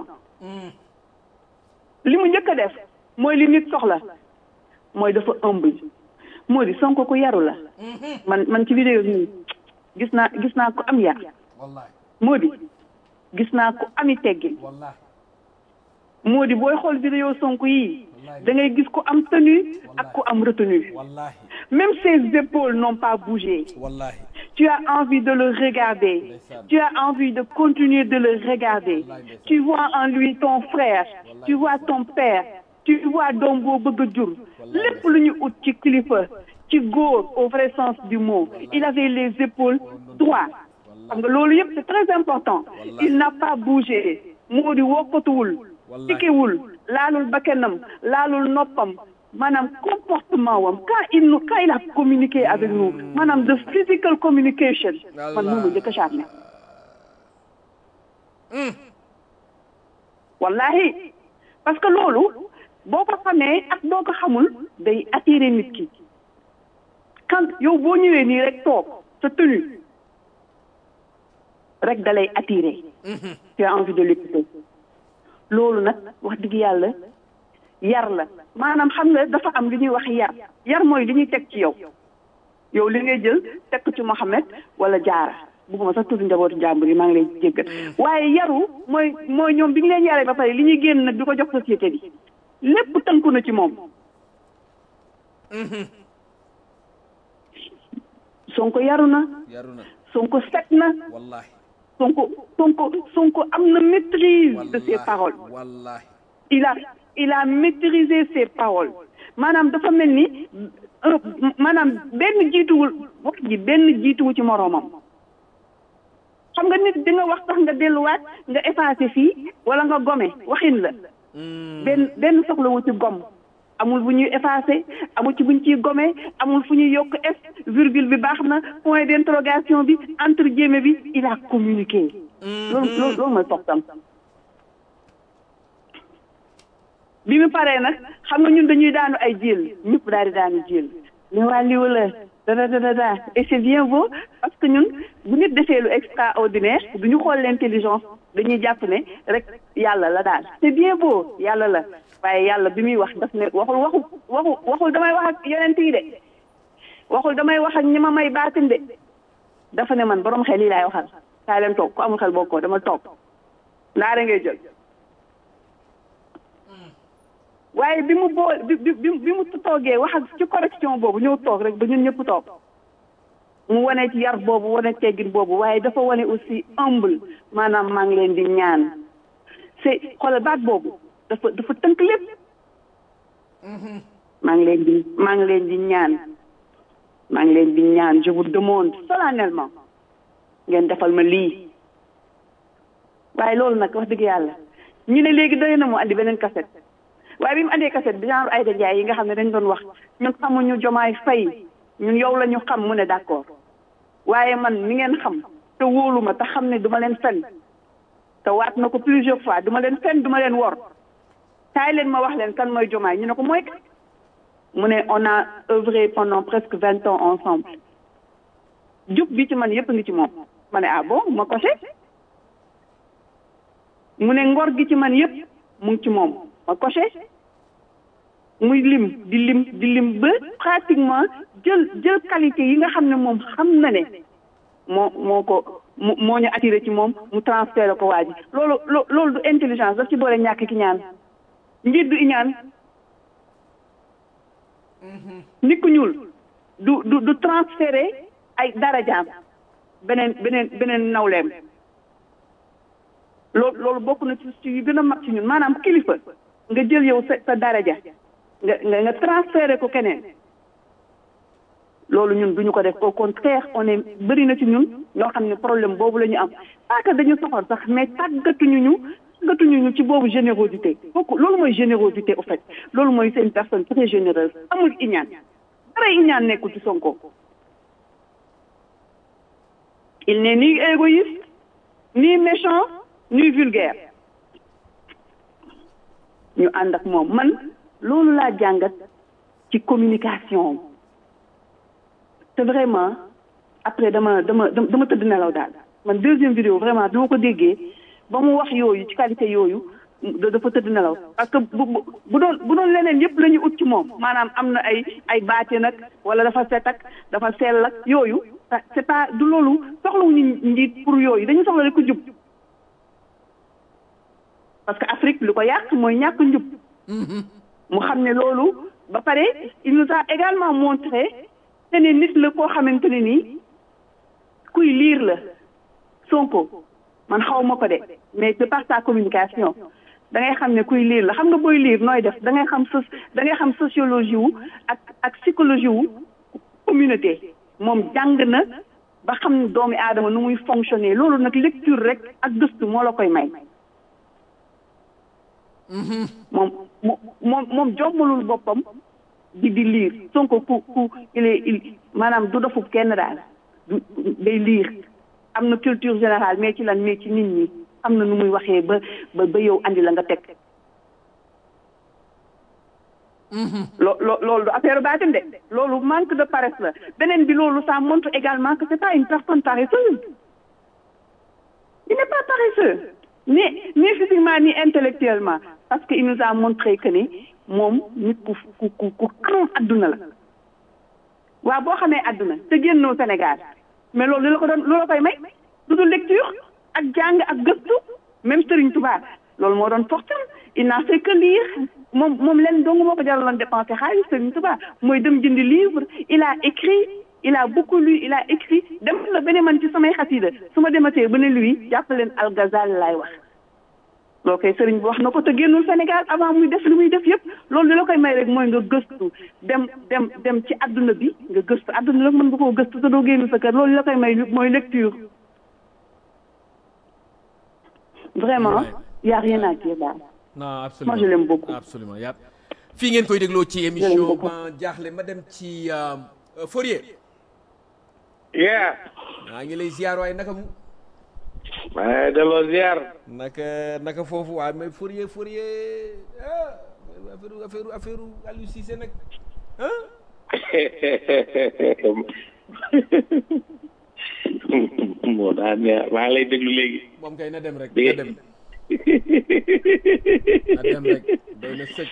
C: li mu njëkk a def mooy li nit soxla mooy dafa ëmb moo di Sonko ko yaru la man ci vidéo bi gis naa ko am yar moo di gis naa ko ami teggin moo di booy xool vidéo Sonko yi da ngay gis ko am tenue ak ko am retenue même ses épaules n'ont pas bougé tu as envie de le regarder tu as envie de continuer de le regarder tu vois en lui ton frère tu vois ton père tu vois doom boo bëgg a jur lépp lu ñu ut ci kilifa ci góor au vrai sens du mot il avait les épaules droites xam nga loolu yëpp c'est très important il n'a pas bougé moo di wokkatuwul tikkewul laalul bakkenam laalul noppam maanaam comportement wam quand il a communiqué avec nous maanaam de physical communication man moomu njëkk a charmé wallahi parce que loolu boo ko xamee ak boo ko xamul day attirer nit ki quand yow boo ñëwee nii rek toog sa tenue rek da lay attirer tu as envie de l'écouter loolu nag wax dëgg yàlla yar la maanaam xam nga dafa am li ñuy wax yar mooy li ñuy teg ci yow li ngay jël teg ci Mohamed wala Jaara bugguma sax tudd njabootu jàmbur yi maa ngi lay jéggal waaye yaru mooy ñoom bi ñu leen yaree ba pare li ñuy génn nag di ko jox société bi lépp tënku na ci moom Sonko yaru na Sonko set na Sonko am na maîtrise maîtrise de ses paroles.
B: wallahi
C: il a maîtrisé ses paroles maanaam dafa mel ni maanaam benn jiituwul wax ji benn jiituwu ci moroomam xam nga nit di nga wax sax nga delluwaat nga effacé fii wala nga gome waxin la benn soxlawu ci gom amul bu ñuy effacé amul ci buñ ciy gome amul fu ñuy yokk s virgule bi baax na point d'interrogation bi entre guillemets bi il a communiqué loolu mooy toxtam bi mu paree nag xam nga ñun dañuy daanu ay jël ñëpp daal di daanu jël mais waa lii wala da et c'est bien beau parce que ñun bu nit defee lu extraordinaire du ñu xool l'intelligence dañuy jàpp ne rek yàlla la daal c'est bien beau yàlla la waaye yàlla bi muy wax daf ne waxul damay wax ak yonent yi de waxul damay wax ak ñi ma may baatin de dafa ne man borom xel yi laay waxal kaa leen toog ku amul xel bokkoo dama toog ndaare ngay jël waaye bi mu bi mu toogee wax ak ci correction boobu ñëw toog rek ba ñun ñëpp toog mu wane ci yar boobu wane teggin boobu waaye dafa wane aussi humble maanaam maa ngi leen di ñaan c'est xoolal baat boobu dafa tënk lépp maa ngi leen di ñaan je vous demande solennellement ngeen defal ma lii waaye loolu nag wax dëgg yàlla ñu ne léegi doy na mu andi beneen cassette waaye bi mu andee cassette bi genre Aïda Ndiaye yi nga xam ne dañ doon wax ñun xamuñu Diomaye Faye ñun yow la ñu xam mu ne d'accord waaye man mi ngeen xam te wóolu ma te xam ne duma leen fen te waat na ko plusieurs fois duma leen fen duma leen wor taay leen ma wax leen kan mooy Diomaye ñu ne ko mooy kan mu ne on a œuvré pendant presque 20 ans ensemble jub bi ci man yëpp ngi ci moom ma ne ah bon ma coché mu ne ngor gi ci man yëpp mu ngi ci moom ma coché muy di lim ba pratiquement jël qualité yi nga xam ne moom xam na ne moo ñu attiré ci moom mu transféré ko waa ji loolu du intelligence daf ci boole ñàkk ki ñaan njiit du iñaan nit ku ñuul du transféré ay darajaam beneen nawleem loolu bokk na ci yu gën a mag ci ñun maanaam kilifa nga jël yow sa daraja nga transféré ko keneen loolu ñun duñu ko def au contraire on est bëri na ci ñun ñoo xam ne problème boobu la ñu am pas que dañu soxor sax mais tàggatuñu ñu ci boobu générosité kooku loolu mooy générosité au fait loolu mooy c'est une personne très généreuse amul iñaan dara iñaan nekkul ci Sonko il n'est ni égoïste ni méchant ni vulgaire ñu ànd ak moom man loolu laa jàngat ci communication te vraiment après dama tëdd nelaw daal man deuxième vidéo vraiment bi ma ko déggee ba mu wax yooyu ci qualité yooyu dafa tëdd nelaw parce que bu doon leneen yëpp la ñu ut ci moom maanaam am na ay baate nag wala dafa set ak dafa sell ak yooyu c'est pas du loolu soxlawuñu njiit pour yooyu dañu soxla rek ko jub parce que Afrique lu ko yàq mooy ñàkk njub mu xam ne loolu ba pare il nous a également montré te ne nit la koo xamante ne nii kuy liir la Sonko man xaw ma ko de mais de par sa communication da ngay xam ne kuy liir la xam nga booy liir nooy def da ngay xam sociologie wu ak psychologie wu communauté moom jàng na ba xam doomi aadama nu muy fonctionner loolu nag lecture rek ak gëstu moo la koy may moom jombalul boppam di liir Sonko ku maanaam du dofub kenn daal day liir am na culture générale mais ci lan mais ci nit ñi am na nu muy waxee ba yow andi la nga teg loolu du affaire baatin de loolu manque de paresse la beneen bi loolu ça montre également que c'est pas une personne paresseuse il n'est pas paresseux ni physiquement ni intellectuellement parce que il nous a montré que ni moom nit ku xam adduna la waaw boo xamee adduna te génnoo Sénégal mais loolu lu la koy may du dul lecture ak jàng ak gëstu même Serigne Touba loolu moo doon fortune il n'a fait que lire moom leen dong moo ko jaraloon dépenser xaalis Serigne Touba mooy dem jëndi livre il a écrit il a beaucoup lu il a écrit dem la beneen man ci samay xasida su ma dematee ba ne lui jàpp leen Al-Ghazali laay wax loolu koy sëriñ bi wax na ko te génnul Sénégal avant muy def li muy def yëpp loolu li la koy may rek mooy nga gëstu dem ci adduna bi nga gëstu adduna nag mën nga koo gëstu te doo génn sa kër loolu li la koy may mooy lecture vraiment y a rien à dire daal.
B: non absolument
C: moi je l'aime beaucoup.
B: absolument yàpp fii ngeen koy dégloo ci émission ma jaaxle ma dem ci Fourier.
E: yeah.
B: maa ngi lay ziar waaye naka mu.
E: maa delloo ziar.
B: naka foofu waaye mais Fourier ah affaire Aliou Cissé nag ah.
E: moo daan neex maa ngi lay déglu léegi.
B: moom kay na dem rek na dem. na dem rek doy na sëg.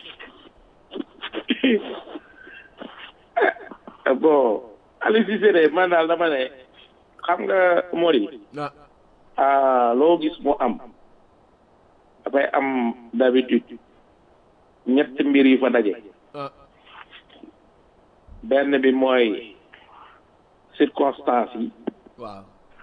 E: bon Aliou Cissé de man daal dama ne xam nga Mori. loo gis mu am dafay am d'habitude ñett mbir yi fa daje. benn bi mooy circonstance yi.
B: waaw.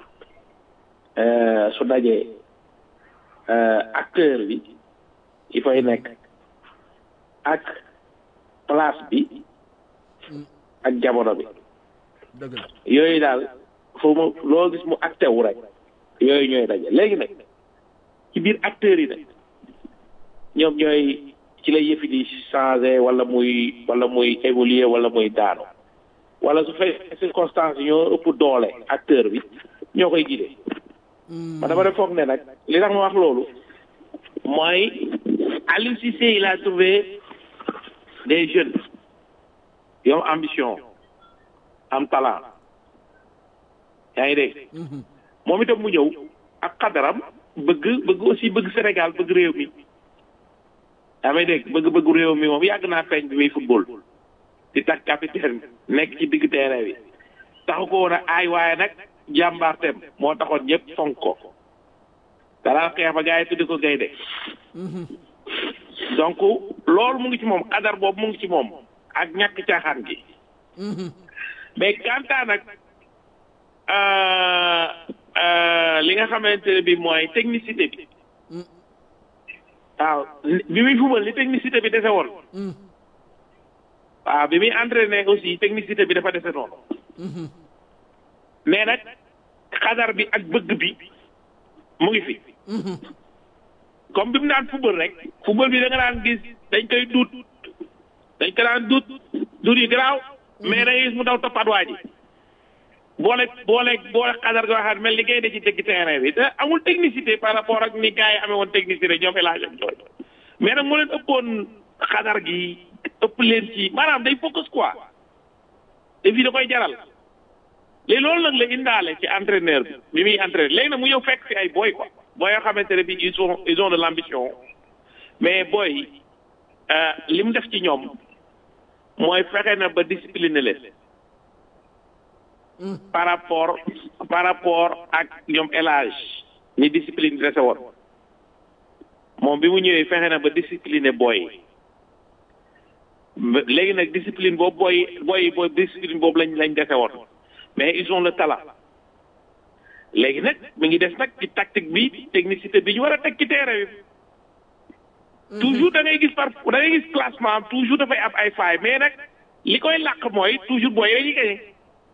E: su dajee acteur bi yi fay nekk ak place bi ak jamono bi.
B: dëgg la
E: yooyu daal foo mu loo gis mu acté wu rek yooyu ñooy daje léegi nag ci biir acteurs yi nag ñoom ñooy ci la yëfi di changé wala muy évoluer wala muy daanu wala su fekkee circonstance yi ñoo ëpp doole acteur bi ñoo koy guidé. ma dama def foog ne nag li tax ma wax loolu mooy Aliou Cissé il a trouvé des jeunes yoo am ambition am talent yaa ngi dégg moom itam mu ñëw ak xadaram bëgg aussi bëgg Sénégal bëgg réew mi yaa may dégg bëgg réew mi moom yàgg naa feeñ bi muy football di tax capitaine nekk ci digg terrain bi taxu ko woon a aay waaye nag jàmbaarteem moo taxoon ñëpp fonk ko dara xeex ba gars yi tuddi ko gaynde donc loolu mu ngi ci moom xadar boobu mu ngi ci moom ak ñàkk caaxaan gi mais kantaa nag li nga xamante ne bi mooy technicité bi waaw bi muy fubal ni technicité bi dese woon waaw bi muy entraîné aussi technicité bi dafa dese noonu mais nag xadar bi ak bëgg bi mu ngi fi comme bi mu naan fubal rek fubal bi da nga daan gis dañ koy duut yi garaaw mais da ngay gis mu daw toppaat waa ji boole xadar goo xam mel ni ngay de ci dëgg terrain bi te amul technicité par rapport ak ni gars yi amee woon technicité ñoom élage ak jooy mais nag mu leen ëppoon xadar gi ëpp leen ci maanaam day focus quoi te fii da koy jaral léegi loolu nag la indaale ci entraîneur bi muy entraîneur léegi nag mu ñëw fekk fi ay boy quoi boy yoo xamante ne bi ils ont de l'ambition mais boy li mu def ci ñoom mooy fexe na ba discipliner leen par rapport ak ñoom élage ni discipline dese woon moom bi mu ñëwee fexe na ba discipliner boy léegi nag discipline boobu boy discipline boobu lañ dese woon mais ils ont le talent léegi nag mi ngi des nag ci tactique bi technicité bi ñu war a teg ci terrain bi toujours da ngay gis classement toujours dafay am ay failles mais nag li koy làq mooy toujours booy yi dañuy gagné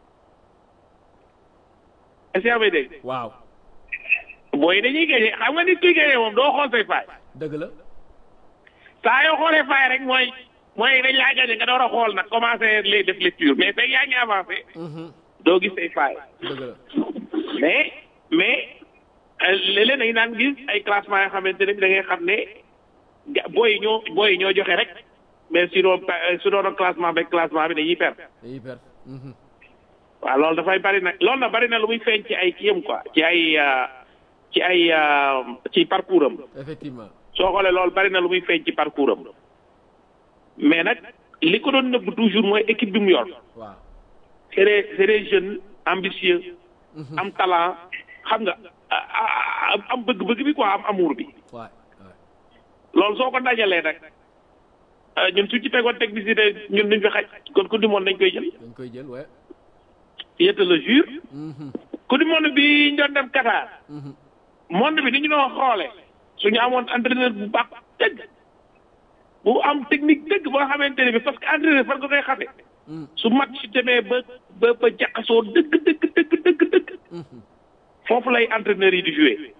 E: est-ce que yaa may dégg.
B: waaw.
E: booy yi dañuy gagné xam nga nit kuy gagné moom doo xool say failles.
B: dëgg la.
E: saa yoo xoolee failles rek mooy dañ laa gagné nga door a xool nag commencé les def lecture mais fekk yaa ngi avancé. doo gis say failles.
B: dëgg la.
E: mais léeg-léeg dañu daan gis ay classement yoo xamante ne da ngay xam ne booy yi ñoo joxe rek mais su doon classement bi dañuy perdre. waaw loolu dafay bari nag loolu na bari na lu muy feeñ ci ay kiyam quoi ci parcours am.
B: effectivement
E: soo xoolee loolu bari na lu muy feeñ ci parcours am mais nag li ko doon nëbb toujours mooy équipe bi mu yor.
B: waaw
E: c'est des jeunes ambitieux. am talent xam nga am bëgg-bëgg bi quoi am amour bi. loolu soo ko dajalee nag ñun suñ ci tegoon technicité ñun duñ fi xaj kon coupe du monde dañ koy jël.
B: dañ koy jël ouais.
E: je te le jure. coupe du monde bi ñu doon dem Qatar. monde bi ni ñu doon xoolee suñu amoon entraîneur bu baax dëgg bu am technique dëgg boo xamante ne bi parce que entraîneur fan nga koy xamee su match demee ba jaxasoo dëgg foofu lay entraîneur yi di jouer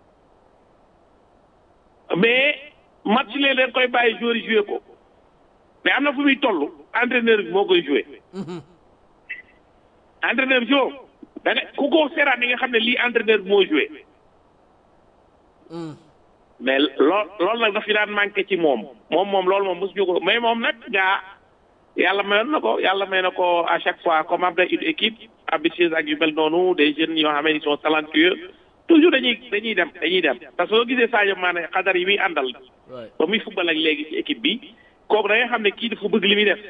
E: mais match lee leen koy bàyyi joueur yi jouer ko mais am na fu muy toll entraîneur bi moo koy jouer entraîneur bi si moom da nga ku ko seeraat ni nga xam ne lii entraîneur bi moo jouer mais loolu nag daf fi daan manqué ci moom loolu moom mosuñu ko mais moom nag gaa yàlla may na ko à chaque fois comme am na une équipe ambitieuse ak yu mel noonu des jeunes yoo xam ne ils sont talentueux toujours dañuy dem parce que soo gisee Sadio Mané xadar yi muy àndal ba muy football ak léegi ci équipe bi kooku da nga xam ne kii dafa bëgg li muy def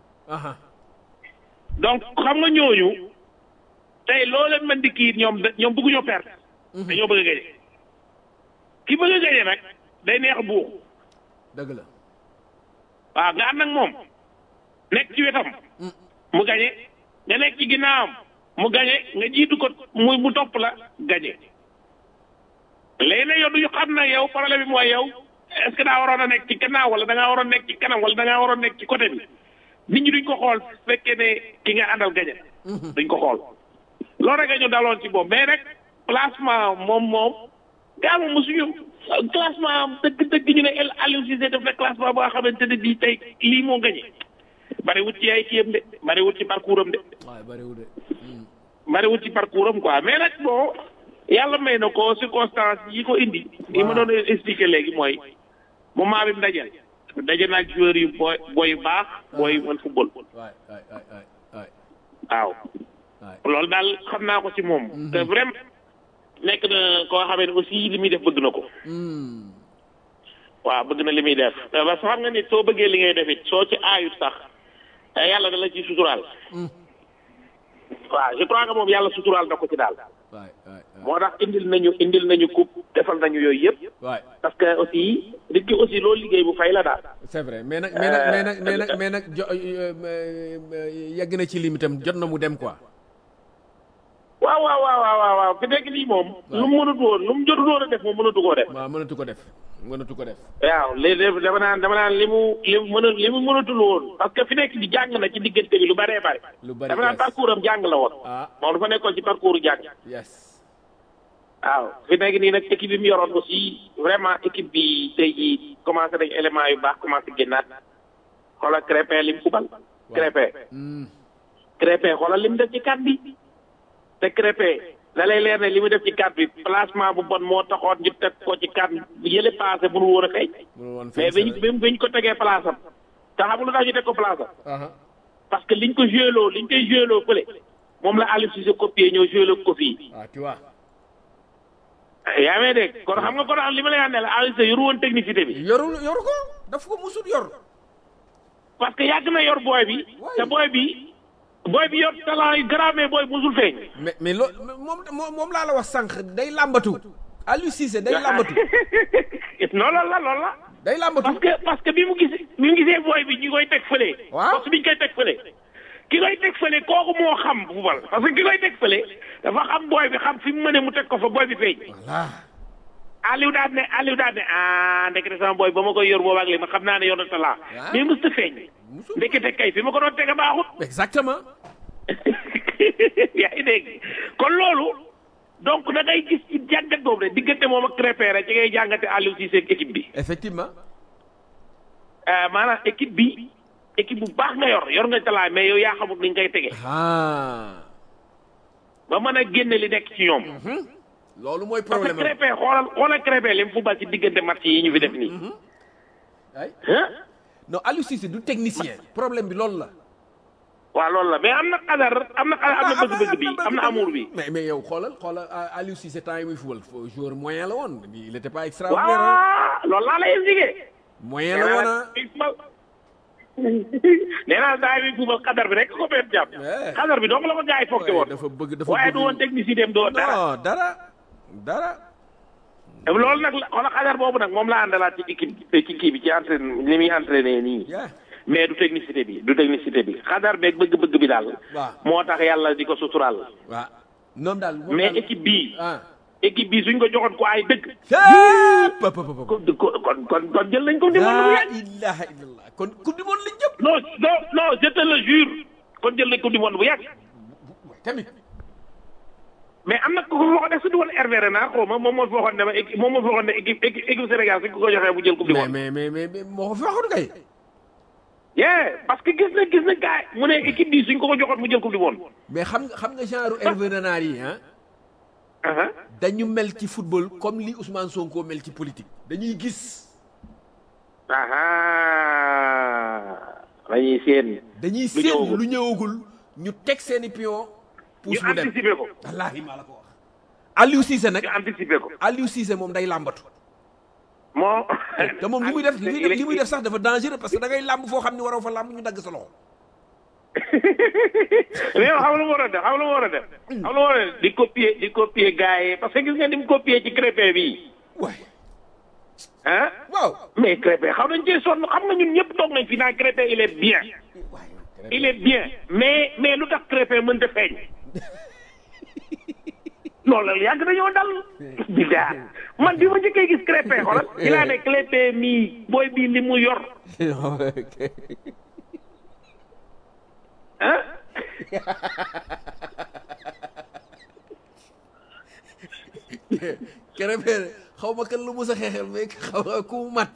E: donc xam nga ñooñu tey loo leen mën di kii ñoom bëgguñoo perdre dañoo bëgg a gañe ki bëgg a gañe nag day neex buux
B: dëgg la
E: waaw nga ànd ak moom nekk ci wetam mu gañe nga nekk ci ginnaawam mu gañe nga jiitu ko mu topp la gañe léegi nag yow du ñu xam na yow problème bi mooy yow est-ce que daa waroon a nekk ci gannaaw wala da ngaa waroon nekk ci kanam wala da ngaa waroon nekk ci côté bi nit ñi duñ ko xool su fekkee ne ki nga àndal gañe duñ ko xool loolu rek ñu daloon ci boobu mais rek classement moom gaa moom mosuñu classement dëgg ñu ne Aliou Cissé def na classement boo xamante ne bii tey lii moo gañe bariwut ci ay kiyam de bariwut ci parcours am de bariwut ci parcours am quoi mais nag bon yàlla may na ko circonstance yi ko indi yi ma doon expliquer léegi mooy moment bi mu daje naag joueurs yu booy baax booy mën football waaw loolu daal xam naa ko ci moom te vraiment nekk na koo xamee ne aussi li muy def bëgg na ko waaw bëgg na li muy def parce que xam nga nit soo bëggee li ngay def it soo ci aayut sax yàlla da la ci suturaal waaw je crois que moom yàlla suturaal na ko ci daal moo tax indil nañu coupe defal nañu yooyu yëpp parce que aussi nit ki aussi loolu liggéey bu fay la daal
B: c'est vrai mais nag yegg na ci limitam jot na mu dem quoi
E: waaw fi nekk nii moom lu mu mënut woon lu mu jotul woon a def moom mënatu koo def
B: waaw mënatu ko def
E: waaw léegi dama naan li mu mënatul woon parce que fi nekk di jàng na ci diggante bi lu bëree bëri dama naan parcours am jàng la woon moom dafa nekkoon ci parcours jàng waaw fi nekk nii nag équipe bi mu yoroon aussi vraiment équipe bi tey jii commencé nañ élément yu baax commencé génnaat xoolal Crépin lim fubal Crépin xoolal lim def ci kat bi te Crépin da lay leer ne li mu def ci kat bi placement bu bon moo taxoon ñu teg ko ci kat yële passé mënu woon a feeñ mais biñ ko tegee place am te xam lu tax ñu teg ko place am parce que liñ koy joué loo fële moom la Aliou Cissé copié ñëw joué loo ko fii yaa may dégg kon xam nga kon li ma lay wax ne la Aliou Cissé yoru woon technicité bi
B: yoru ko daf ko musul yor
E: parce que yàgg na yor booy bi te booy bi yor talent yu grave mais booy musul feeñ
B: mais loolu moom laa la wax sànq day làmbatu Aliou Cissé day làmbatu
E: non loolu la
B: day làmbatu
E: parce que bi mu gisee booy bi ñu koy teg fële parce que bi ñu koy teg fële ki koy teg fële kooku moo xam football parce que ki koy teg fële dafa xam booy bi xam fi mu mëne mu teg ko fa booy bi feeñ Aliou daal ne ndekete sama booy ba ma koy yor boobaag léegi ma xam naa ne yor na talent mais mës ta feeñ ndekete kay fi ma ko doon tege baaxut
B: exactement
E: yaa ngi dégg kon loolu donc da ngay gis ci jàngat boobu rek diggante moom ak Crépin rek ci ngay jàngate Aliou Cissé ak équipe bi
B: effectivement
E: maanaam équipe bu baax nga yor nga talent mais yow yaa xamut ni nga koy tege ba mën a génne li nekk ci ñoom
B: loolu mooy problème
E: parce que Crépin xoolal Crépin li mu football ci diggante match yi ñu fi def nii
B: non Aliou Cissé du technicien problème bi loolu la
E: waaw loolu la mais am na xadar am na bëgg-bëgg bi am na amour bi
B: mais yow xoolal Aliou Cissé temps yi muy football joueur moyen la woon il était pas extraordinaire
E: waaw loolu laa lay expliqué
B: moyen la woon
E: nee naa daa yi muy football xadar bi rek ko benn jàpp xadar bi donc la ko gars yi foogte woon waaye du woon technicité am doo
B: dara
E: loolu nag xoolal xadar boobu nag moom laa àndalaat ci kii bi ci entraîne li muy entraîné nii mais du technicité bi xadar beeg bëgg-bëgg bi daal moo tax yàlla di ko suturaal
B: waaw noonu daal
E: mais équipe bii équipe bi suñ ko joxoon ko ay dëgg kon jël nañ coupe du monde bu yàgg
B: ilaha illallah kon coupe du monde lañ jëm
E: non je te le jure kon jël nañ coupe du monde bu yàgg
B: tamit
E: mais am na ku ko waxoon ne su du woon Hervé Renard xaw ma moom moo fi waxoon ne ma moom moo fi waxoon ne équipe Sénégal suñ ko joxee bu jël coupe du monde
B: mais moo ko fi waxoon kay
E: parce que gis na gars mu ne équipe bi suñ ko joxoon mu jël coupe du monde
B: mais xam nga genre Hervé Renard yi dañu mel ci football comme li Ousmane Sonko mel ci politique dañuy gis dañuy seen lu ñëwagul ñu teg seeni pion pousse mu dem
E: anticiper ko
B: wallaahi maa la ko wax Aliou Cissé nag
E: ñu anticiper ko
B: Aliou Cissé moom day làmbatu
E: moo
B: te moom li muy def sax dafa dangereux parce que da ngay làmb foo xam ne waroo fa làmb ñu dagg sa loxo
E: mais yow xam lu mu war a def di copier gars yi parce que gis nga ni mu copier ci Krépin bii
B: waay
E: waaw mais Krépin xam nañ cee sonn xam nga ñun ñëpp toog nañ fi naan Krépin il est bien mais lu tax Krépin mën ta feeñ loolu yàgg dañoo dal bi daa man bi ma njëkkee gis Krépin xoolal il a ne Krépin mii booy bii li mu yor
B: Krépin xaw ma kan lu mus a xeexel mais xaw ma ku mu mat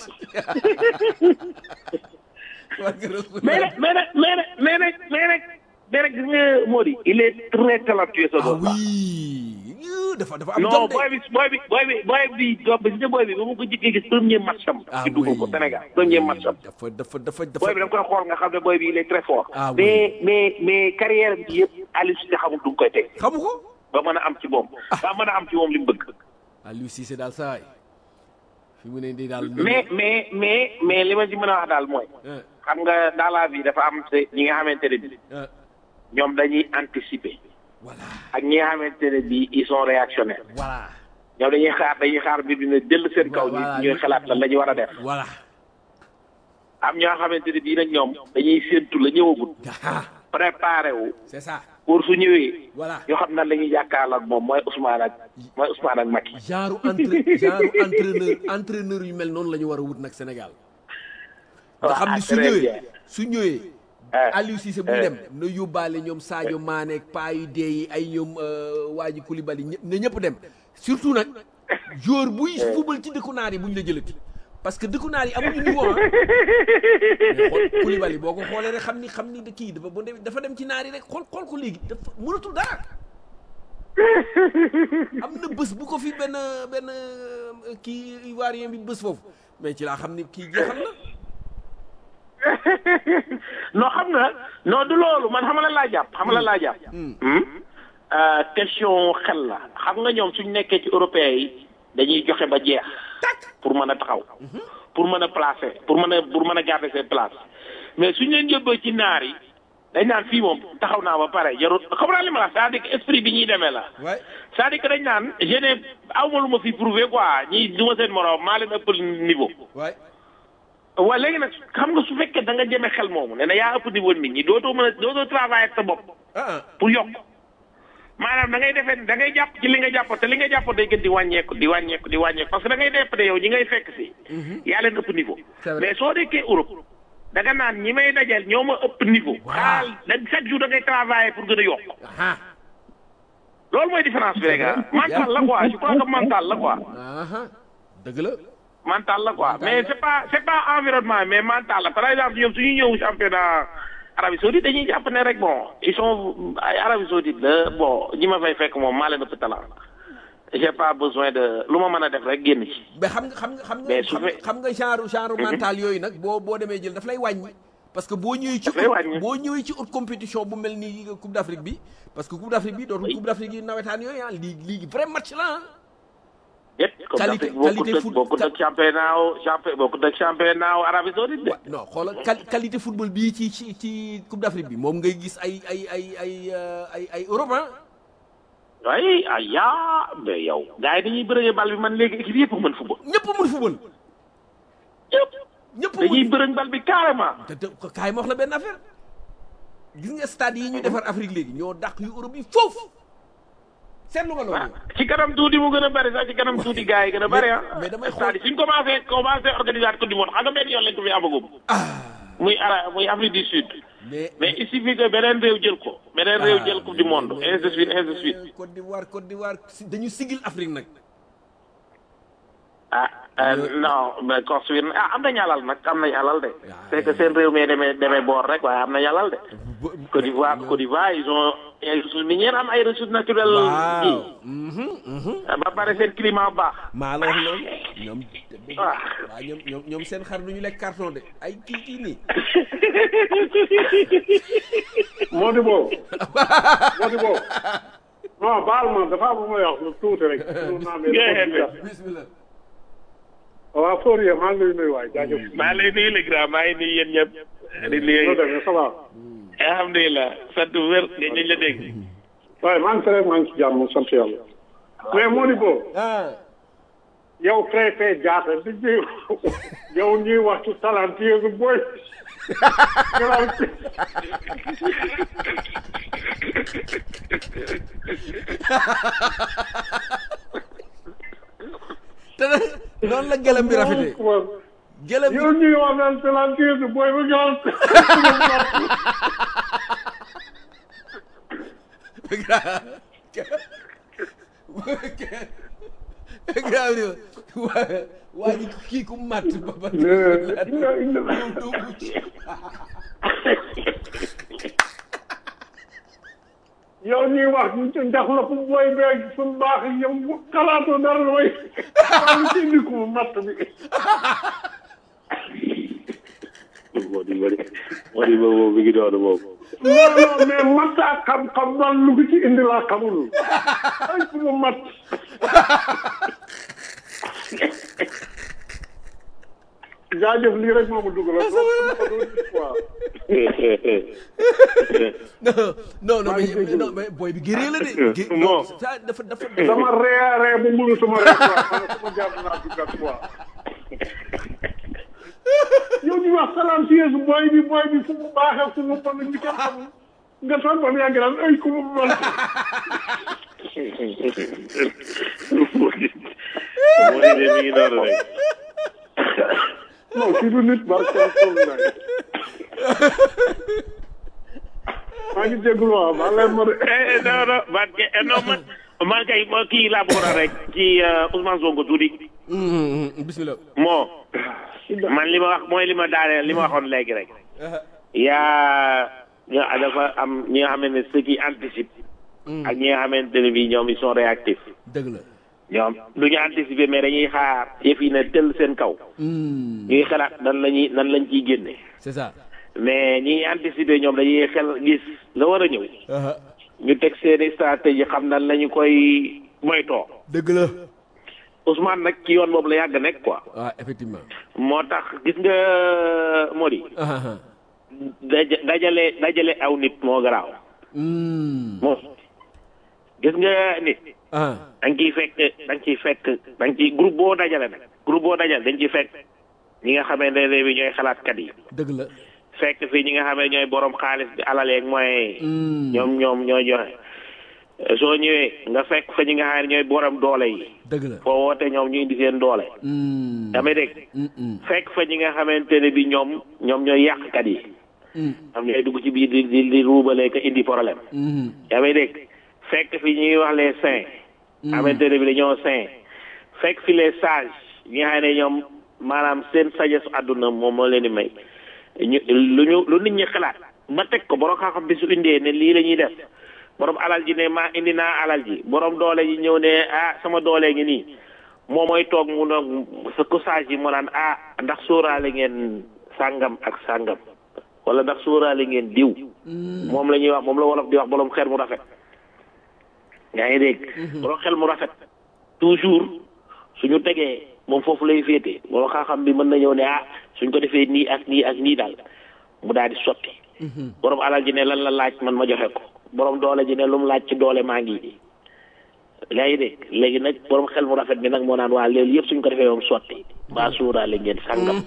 E: mais nag gis nga Mody il est très talentueux sa doom
B: oui dafa am
E: non booy bi ba mu ko jëkkee gis premier match am ci dugg ko Sénégal premier match am
B: dafa
E: booy bi da nga koy xool nga xam ne booy bi il est très fort mais carrière bi yëpp Aliou Cissé xamul du nga koy teg
B: xamu ko
E: ba mën a am ci moom li mu bëgg
B: Aliou Cissé daal saa fi mu ne nii daal
E: mais li ma ci mën a wax daal mooy xam nga dans la vie dafa am ñi nga xamante ne bi ñoom dañuy anticiper
B: voilà
E: ak ñi nga xamante ne bi ils sont réactionnaires
B: voilà
E: ñoom dañuy xaar mbir dina jël seen kaw ñuy xalaat lan la ñu war a def
B: voilà
E: am ñoo xamante ne bii nag ñoom dañuy séentu la ñëwagul préparé wu
B: c'est ça
E: pour su ñëwee
B: voilà
E: yoo xam nan la ñuy jàkkaarloo ak moom mooy Ousmane ak Macky
B: genre entraîneur yu mel noonu la ñu war a wut nag Sénégal nga xam ni su ñëwee Aliou Cissé bu dem na yóbbaale ñoom Sadio Mané ak paa yu dee yi ay ñoom waa ji Koulibaly ñëpp dem surtout nag joueur buy football ci dëkku naar yi bu ñu la jëlati parce que dëkku naar yi amuñu niveau mais Koulibaly boo ko xoolee rek xam ni kii dafa dem ci naar yi rek xool ko léegi dafa mënatul dara am na bés bu ko fi benn kii ivoirien bi bés foofu mais ci laa xam ni kii jeexal na
E: non xam nga non du loolu man xam la laa jàpp question xel la xam nga ñoom suñ nekkee ci européens yi dañuy joxe ba jeex pour mën a taxaw pour mën a placer pour mën a garder seen place mais suñ leen yóbbee ci naar yi dañ naan fii moom taxaw naa ba pare jarul xam naa li ma la c'est-à-dire que esprit bi ñuy demee la c'est-à-dire que dañ naan je ne awma lu ma fi prouver quoi ñii du ma seen morom maa leen ëpp niveau waaw léegi nag xam nga su fekkee da nga jëme xel moomu ne na yaa ëpp niveau nit ñi dootoo travailler ak sa bopp pour yokk maanaam da ngay defee da ngay jàpp ci li nga jàpp te li nga jàpp day gën di wàññeeku parce que da ngay def yow ñi ngay fekk si yaa leen ëpp niveau mais soo dekkee Europe da nga naan ñi may dajeel ñoo ma ëpp niveau xaal da chaque jour da ngay travailler pour gën a yokk loolu mooy différence bi rek mental la quoi je crois que mental la quoi
B: dëgg la
E: mental la quoi mais c'est pas environnement mais mental la par exemple ñoom suñu ñëw championnat Arabie Saoudite dañuy jàpp ne rek bon ils sont ay Arabie Saoudite la bon ñi ma fay fekk moom maa leen ëpp talent j'ai pas besoin de lu ma mën a def rek génn ci.
B: mais xam nga genre mental yooyu nag boo demee jël daf lay wàññi parce que boo ñëwee ci haute compétition bu mel ni Coupe d'Afrique bi parce que Coupe d'Afrique bi dootul Coupe d'Afrique yi nawetaan yooyu lii vrai match la qualité
E: bokkut ak championnat Arabie Saoudite de.
B: non xoolal qualité football bii ci Coupe d'Afrique bi moom ngay gis ay Europe
E: oui mais yow gars yi dañuy bërëngee bal bi man léegi équipe yëpp mën football. ñëpp dañuy bërëng bal bi carrément.
B: te kaay ma wax la benn affaire gis nga stade yi ñu defar Afrique léegi ñoo dàq yu Europe yi foofu seetlu nga loolu.
E: ci kanam tuuti mu gën a bëri sax ci kanam tuuti gars yi gën a bëri
B: mais damay xool
E: c'est-à-dire suñ commencé organiser coupe du monde xam nga benn yoon lañ ko fi amagum. muy Afrique du Sud. mais il suffit que beneen réew jël ko. beneen réew jël coupe du monde ainsi de suite ainsi de suite.
B: Côte d'Ivoire dañu sigil Afrique nag.
E: non mais construire am nañu alal nag am nañu alal de. c'est que seen réew mi demee boor rek waaye am nañu alal de. Côte d'Ivoire ils ont ay ressources minières am ay ressources naturelles.
B: waaw
E: ba pare seen climat baax.
B: maa la wax loolu ñoom. waaw ñoom seen xar du ñu lekk carton de ay kii nii.
D: Modibo non baal ma dafa am lu may wax lu tuuti rek.
B: bismillah.
D: waaw Fourier maa ngi lay nuyu waay jaajëf.
E: maa ngi lay nuyu le grand maa ngi nuyu yéen ñëpp. di nuyu
D: ça va.
E: alhamdulilah sant wér dañ la dégg.
D: waaye maa ngi fi rek maa ngi ci jàmm sant yàlla. mais Modibo. yow préfet Diatta di ji yow ñuy wax ci talentueux boy.
B: noonu la gëlëm bi rafetee. gëlëm bi
D: yow ñuy wax naan talentueux boy ba gaaw.
B: waa ji kii ku mat ba ba.
D: yow ñuy wax ndax la fu booy beeg suñu baax yow xalaatoo dara mooy maa ngi ciy indi ko matt bi.
E: moo di boobu mi ngi doon boobu.
D: non mais matt ak xam-xam man lu ko ci indi laa xamul ay fu mu matt. jaajëf lii rek moo ma dugal ak
B: non mais boy bi géré la de.
E: non
B: dafa
D: sama ree bu mënu sama ree quoi sama jàpp naa dugal quoi. yow ñu wax silencieuse booy bi fu mu baaxee fu mu mën ñu kenn xamul nga toog ba mu yàgg daal ay ku mu mën.
E: moo di de mi ngi doon rek.
D: non kii du nit barke maa ngi jégalu waaw maa leen ma de.
E: non man kay kii laa bëggoon rek ci Ousmane Sonko tuuti.
B: bismillah.
E: moo man li ma wax mooy li ma daaneel li ma waxoon léegi rek. dafa am ñi nga xamante ne ceux qui anticipent. ak ñi nga xamante ne bii ñoom ils sont réactifs.
B: dëgg la.
E: ñoom du ñu anticiper mais dañuy xaar yëf yi ne tëll seen kaw. ñuy xalaat nan lañ ciy génne.
B: c'est ça.
E: mais ñi anticiper ñoom dañuy xel gis la war a ñëw. ñu teg seeni stratégie xam nan lañu koy moytoo.
B: dëgg la.
E: Ousmane nag ci yoon boobu la yàgg nekk quoi.
B: waaw effectivement.
E: moo tax gis nga Mody. dajale aw nit moo garaaw. moom gis nga nit. da nga ciy fekk groupe boo dajale nag. groupe boo dajale dañ ciy fekk ñi nga xamante ne bi ñooy xalaatkat yi.
B: dëgg la.
E: fekk fii ñi nga xam ne ñooy borom xaalis bi alal yeeg mooy. ñoom ñooy joxe. soo ñëwee nga fekk fa ñi nga xam ne ñooy borom doole yi.
B: dëgg la
E: foo woote ñoom ñu indi seen doole. damay dégg. fekk fa ñi nga xamante ne bi ñoom ñooy yàqkat yi. am ñooy dugg ci biir di ruubalee ko indi problème. damay dégg fekk fi ñuy wax les saints. xamante ne bi dañoo saint. fekk fi les sages ñi nga xam ne ñoom maanaam seen sagesse àdduna moom moo leen di may. lu nit ñi xalaat ba teg ko borom xam-xam bi su indee ne lii la ñuy def. borom alal ji ne maa indi naa alal ji borom doole ji ñëw ne sama doole ngi nii moom mooy toog mu noog sa cousage yi moo naan ndax sóoraale ngeen sàngam ak sàngam wala ndax sóoraale ngeen diw. moom la ñuy wax moom la wolof di wax borom xel mu rafet. yaa ngi dégg. borom xel mu rafet toujours suñu tegee moom foofu lay féete borom xam-xam bi mën na ñëw ne suñ ko defee nii ak nii ak nii daal mu daal di sotti. borom alal ji ne lan la laaj man ma joxe ko. borom doole ji ne lu mu laaj ci doole maa ngi nii yaa ngi dégg léegi nag borom xel mu rafet bi nag moo naan waa léegi yëpp suñ ko defee moom sotti maa suuraale ngeen sàngam.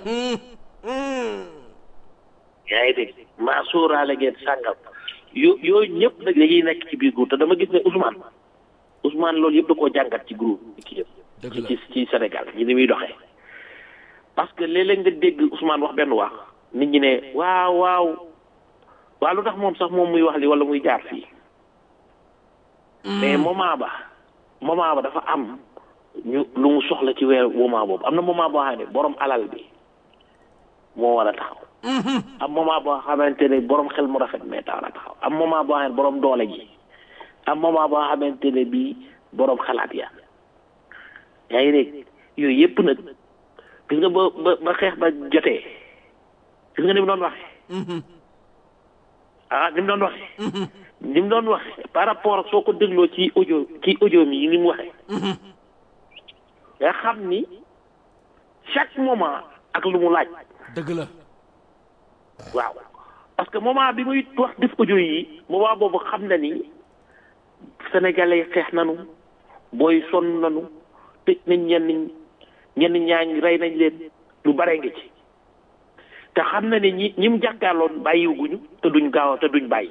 E: yaa ngi dégg maa suuraale ngeen sàngam yooyu ñëpp nag dañuy nekk ci biir góor te dama gis ne Ousmane Ousmane loolu yëpp da koo jàngat ci groupe ci yëpp ci Sénégal ñi ni muy doxee parce que léeg-léeg nga dégg Ousmane wax benn wax nit ñi ne waaw lu tax moom sax moom muy wax li wala muy jaar fii mais moment ba dafa am ñu lu mu soxla ci weer moment boobu am na moment boo xam ne borom alal bi moo war a taxaw am moment boo xamante ne borom xel mu rafet mais war a taxaw am moment boo xam ne borom doole ji am moment boo xamante ne bii borom xalaat ya yaa ngi dégg yooyu yëpp nag gis nga ba xeex ba jotee gis nga ni mu doon waxee ni mu doon waxee par rapport soo ko dégloo ci audio mi ni mu waxee nga xam ni chaque moment ak lu mu laaj
B: dëgg la
E: waaw parce que moment bi muy wax def audio yi moment boobu xam na ni sénégalais xeex nanu booy sonn nanu tëj nañ ñenn ñaa ngi rey nañ leen lu bare nga ci te xam na ni ñi mu jàkkaarloon bàyyiwuguñu te duñ gaaw te duñ bàyyi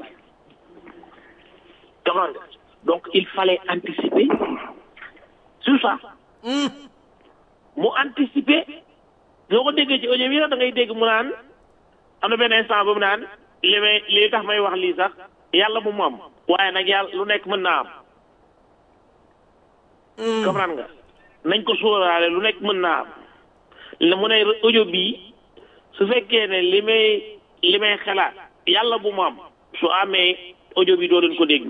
E: donc il fallait anticiper sur ça mu anticiper soo ko déggee ci audio bi nag da ngay dégg mu naan am na benn instant boobu naan li tax may wax lii sax yàlla mu am waaye nag yàlla lu nekk mën naa am comprendre nga nañ ko sóoraale lu nekk mën naa am mu ne audio bii su fekkee ne li may xalaat yàlla bu mu am su amee audio bi doo leen ko dégg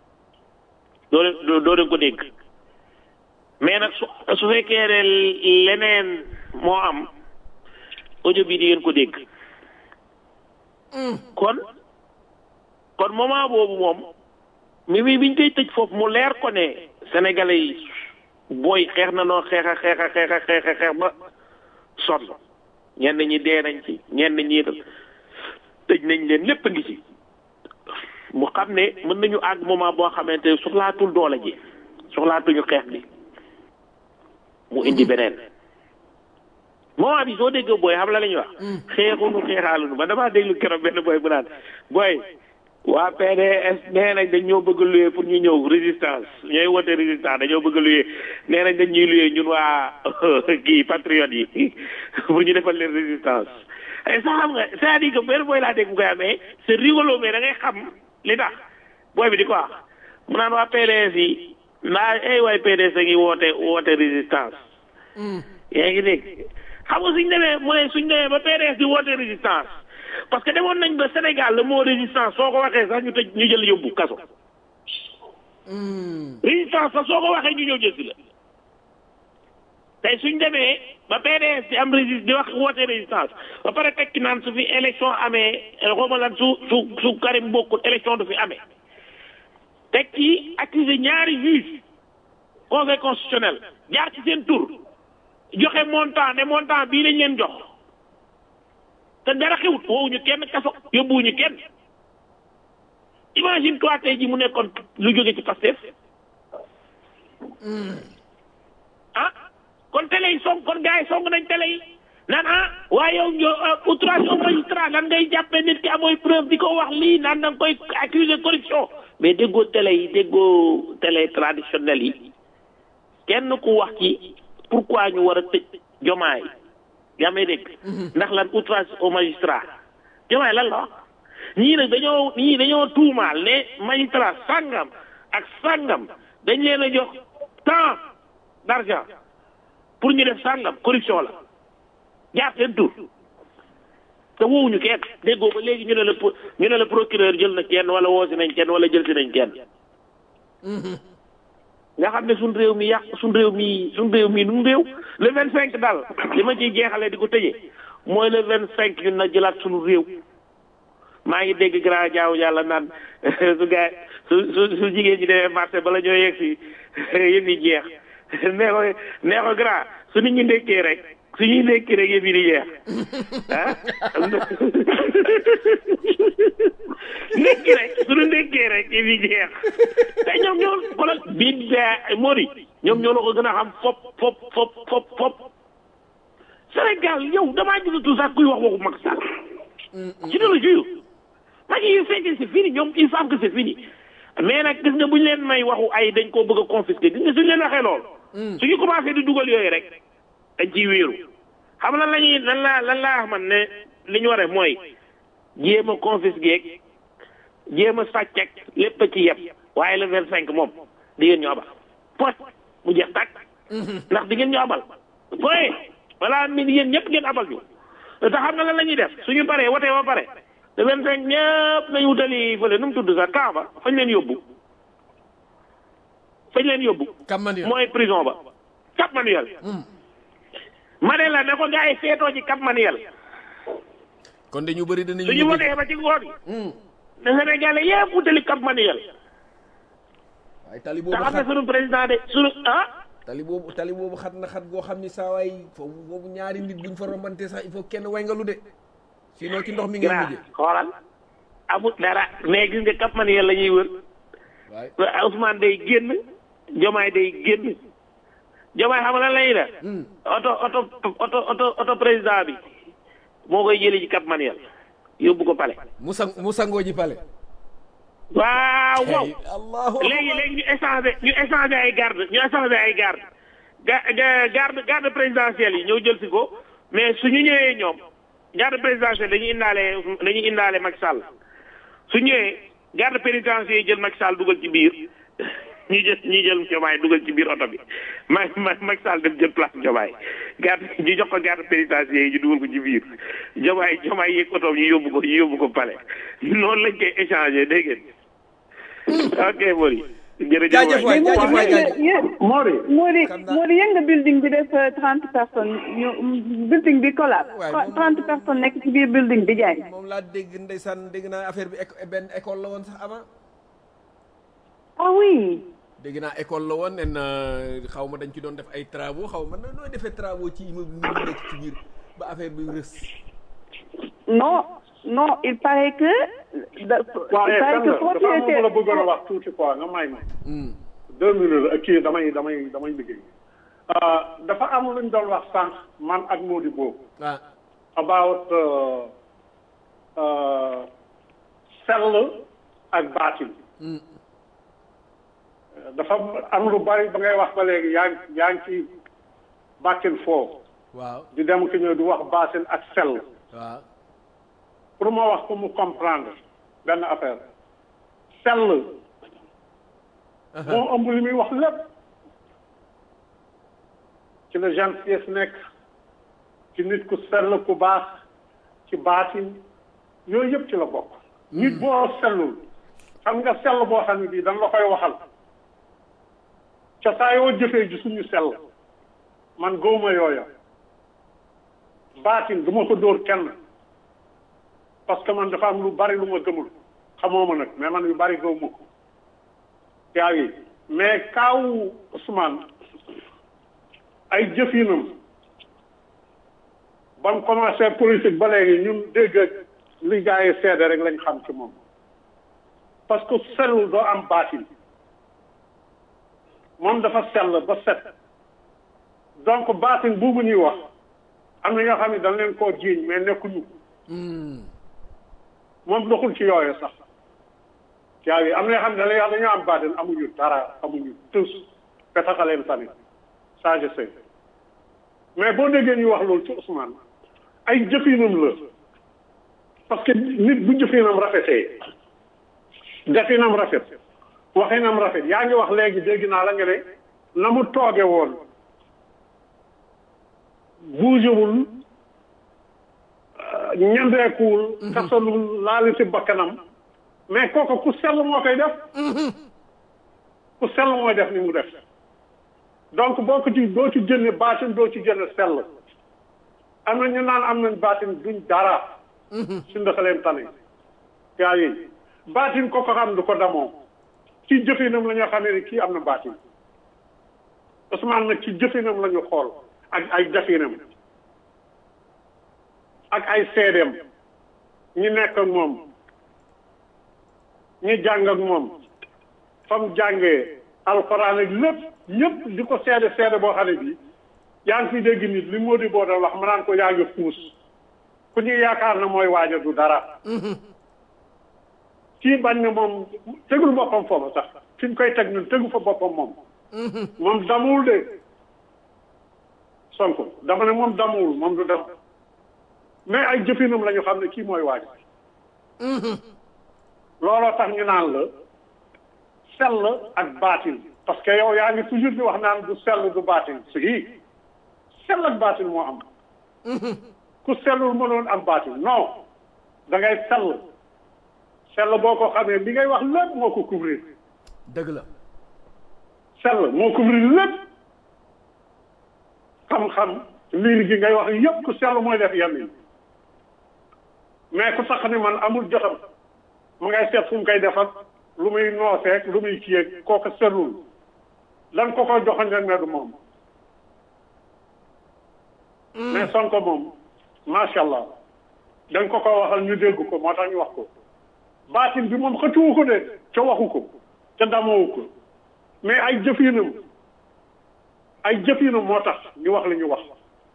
E: doo leen ko dégg mais nag su fekkee ne leneen moo am audio bi di ngeen ko dégg kon moment boobu moom biñ koy tëj foofu mu leer ko ne sénégalais yi booy xeex na noo xeex ba sonn ñenn ñi dee nañ ci ñenn ñi tëj nañ leen lépp ngi ci mu xam ne mën nañu àgg moment boo xamante soxlaatul doole ji soxlaatuñu xeex bi mu indi beneen moment bi soo déggee booy xam la ñuy wax xeexunu xeexaalunu ba damaa déglu keroog benn booy bu naan booy waa PDS nee nañ dañ ñoo bëgg a luye pour ñu ñëw résistance ñooy wote résistance dañoo bëgg a luye nee nañ dañ ñuy luye ñun waa kii patriotes yi pour ñu defal leen résistance et ça xam nga c'est-à-dire que benn booy laa dégg bu koy amee c'est rigolo mais da ngay xam li tax booy bi di ko wax mu naan waa PDS yi waay PDS a ngi woote résistance yaa ngi dégg xam nga suñ demee ba PDS di woote résistance parce que demoon nañ ba Sénégal le mot résistance soo ko waxee sax ñu jël yóbbu kaso résistance sax soo ko waxee ñu ñëw jël si la tey suñ demee ba PDS di am di wax woote résistance ba pare tekki naan su fi élection amee xawma lan su Karim bokkul élection du fi amee tekki accusé ñaari juge conseil constitutionnel jaar ci seen tur joxe montant bii lañ leen jox te dara xewut woowuñu kenn kaso yóbbuwuñu kenn imagine toi tey ji mu nekkoon lu jóge ci Pastef kon télé yi kon gars yi song nañ télé yi naan waaye yow outrage au magistrat lan ngay jàppee nit ki amooy preuve di ko wax lii naan da nga koy accuser corruption mais déggoo télé traditionnel yi kenn ku wax ci pourquoi ñu war a tëj Jomaay yaa may dégg ndax lan outrage au magistrat Jomaay lan la wax ñii nag dañoo tuumaal ne magistrat sàngam ak sàngam dañ leen a jox tant d'argent pour ñu def sàngam corruption la jaar seen tur te woowuñu kenn déggoo ba léegi ñu ne la procureur jël na kenn wala woosi nañ kenn wala jël si nañ kenn nga xam ne suñ réew mi nun réew le 25 daal li ma ciy jeexalee di ko tëjee mooy le 25 ñun na jëlaat suñu réew maa ngi dégg grand jaaw yàlla naan su jigéen ñi demee marché bala ñoo yegg si yëf yi jeex nee ko grand su nit ñi ndékkee rek suñuy ndékki rek yëf yi di jeex ndékki rek suñu ndékkee rek yëf yi jeex te ñoom ñoo xoolal bii Mori ñoom ñoo la ko gën a xam fop Sénégal yow damaa gisatu sax kuy wax waxu Macky Sall ci de le jure Macky yi fekkee c'est fini ñoom ils savent que c'est fini mais nag gis nga bu ñu leen may waxu ay dañ koo bëgg a confisquer gis nga suñu leen waxee lool suñu commencé di dugal yooyu rek dañ ciy wéeru xam lan lañuy lan laa wax man ne li ñu war a mooy jéem a confisquer jéem a sàccek lépp ci yeb waaye le 25 moom di ngeen ñu abal poche mu jeex tàkk ndax di ngeen ñu abal point voilà mi yéen ñëpp ngeen abal ñu te xam nga lan la ñuy def suñu paree wotee ba pare le 25 ñëpp nañu wutali fële nu mu tudd sax Kaaba fañ leen yóbbu
B: Cap Manuel
E: mooy prison ba Cap Manuel ma ne la ne ko gars yi feetoo ci Cap Manuel
B: kon dañu bëri danañu
E: suñu wotee ba ci ngoon yi ne Sénégalais yëpp wutali Cap Manuel
B: waaye tali
E: te
B: boobu
E: xam ne
B: xat
E: sunu président de sunu
B: tali boobu xat na xat goo xam ni saa waay foofu boobu ñaari nit buñ fa rombante sax il faut kenn wayngalu de sinon ci ndox mi ngeen mujjee
E: xoolal amul dara mais gis nga Cap Manuel la ñuy wër
B: waay
E: Ousmane day génn Diomaye day génn Diomaye xam lan lay def oto président bi moo koy jëli ci Cap Manuel yóbbu ko pale
B: mu sangoo ji pale
E: waaw wow
B: allahu
E: léegi ñu échangé ay garde présidentielle yi ñëw jël si ko mais suñu ñëwee ñoom garde présidentielle dañuy indaale Macky Sall su ñëwee garde pénitentiaire yi jël Macky Sall dugal ci biir ñu jël Diomaye dugal ci biir oto bi Macky Sall dem jël place Diomaye ñu jox ko garde pénitentiaire yi ñu dugal ko ci biir Diomaye yéeg oto ñu yóbbu ko palais noonu lañ koy échanger dégg ngeen ok Mori
B: jaajëf waay
C: Mori yëg nga building bi def 30 personnes ñu building bi collapse 30 personnes nekk ci biir building bi jaay
B: moom laa dégg ndeysaan dégg naa affaire bi benn école la woon sax avant
C: ah oui
B: dégg naa école la woon nen xaw ma dañ ci doon def ay travaux xaw ma nooy defee travaux ci immeuble ni mu nekk ci biir ba affaire bi rës
C: non il paraît que
D: propriétaire la bëggoon a wax tuuti quoi nga may ma 2 minutes kii damay liggéey dafa am lu ñu doon wax sànq man ak Mody boobu about sell ak baatin dafa am lu bari ba ngay wax ba léegi yaa ngi ci baatin foofu
B: waaw
D: di dem ki ñëw di wax baatin ak sell
B: waaw
D: pour ma wax ko mu comprendre benn affaire sell moo ëmb li muy wax lépp ci la gentillesse nekk ci nit ku sell ku baax ci baatin yooyu yëpp ci la bokk nit boo sellul xam nga sell boo xam ne bii dañ la koy waxal ca saa yoo jëfee ji suñu sell man góoma yooya baatin du ma ko dóor kenn parce que man dafa am lu bari lu ma gëmul xamoo ma nag mais man yu bari gëwuma ko yaa ngi mais kaawu Ousmane ay jëfinam ba mu commencé politique ba léegi ñun dégg li gars yi seede rek lañ xam ci moom parce que sellul doo am baatin moom dafa sell ba set donc baatin boobu ñuy wax am na ñoo xam ne dañ leen koo jiiñ mais nekkuñu moom doxul ci yooyu sax yaa ngi am na yoo xam ne dañoo am baatin amuñu dara amuñu tous petaxaleen tamit ça je sais mais boo déggee ñu wax loolu ci Ousmane ay jëfinam la parce que nit bu jëfinam rafetee definam rafet waxinam rafet yaa ngi wax léegi dégg naa la nga ne na mu tooge woon buujewul ñandeekuwul kasalul laali si bakkanam mais kooku ku sell moo koy def ku sell mooy def ni mu def donc boo ko ci doo ci jënne baatin doo ci jënne sell am na ñu naan am nañ baatin duñ dara su ndaxaleen tane yaa yi baatin ko xam du ko damoo ci jëfinam la ñoo xam ne kii am na baatin Ousmane nag ci jëfinam la ñu xool ak ay jafinam ak ay seedeem ñi nekk ak moom ñi jàng ak moom fam jàngee alxuraan ak lépp ñëpp di ko seede boo xam ne bii yaa ngi fi dégg nit li moo di boo doon wax ma naan ko yaa ngi fuus ku ñuy yaakaar na mooy waaja du dara ci kii bañ ne moom tegul boppam foofu sax fi mu koy teg ñun tegu fa boppam moom moom damuwul de Sonko dama ne moom damuwul moom du dem mais ay jëfinam la ñu xam ne kii mooy waaj looloo tax ñu naan la sell ak baatin parce que yow yaa ngi toujours di wax naan du sell du baatin si sell ak baatin moo am ku sellul mënoon am baatin non da ngay sell boo ko xamee li ngay wax lépp moo ko couvrir
B: dëgg la
D: sell moo couvrir lépp xam-xam liir gi ngay wax yëpp ku sell mooy def yenn yi mais ku tax ni man amul jotam mu ngay seet fu mu koy defar lu muy nooseek lu muy kiyeeg kooku sellul lan ko koy joxoñ rek ne du moom mais Sonko moom macha allah dañ ko waxal ñu dégg ko moo tax ñu wax ko baatin bi moom xëccuwu ko de ca waxu ko ca damowu ko mais ay jëfinam moo tax ñu wax li ñu wax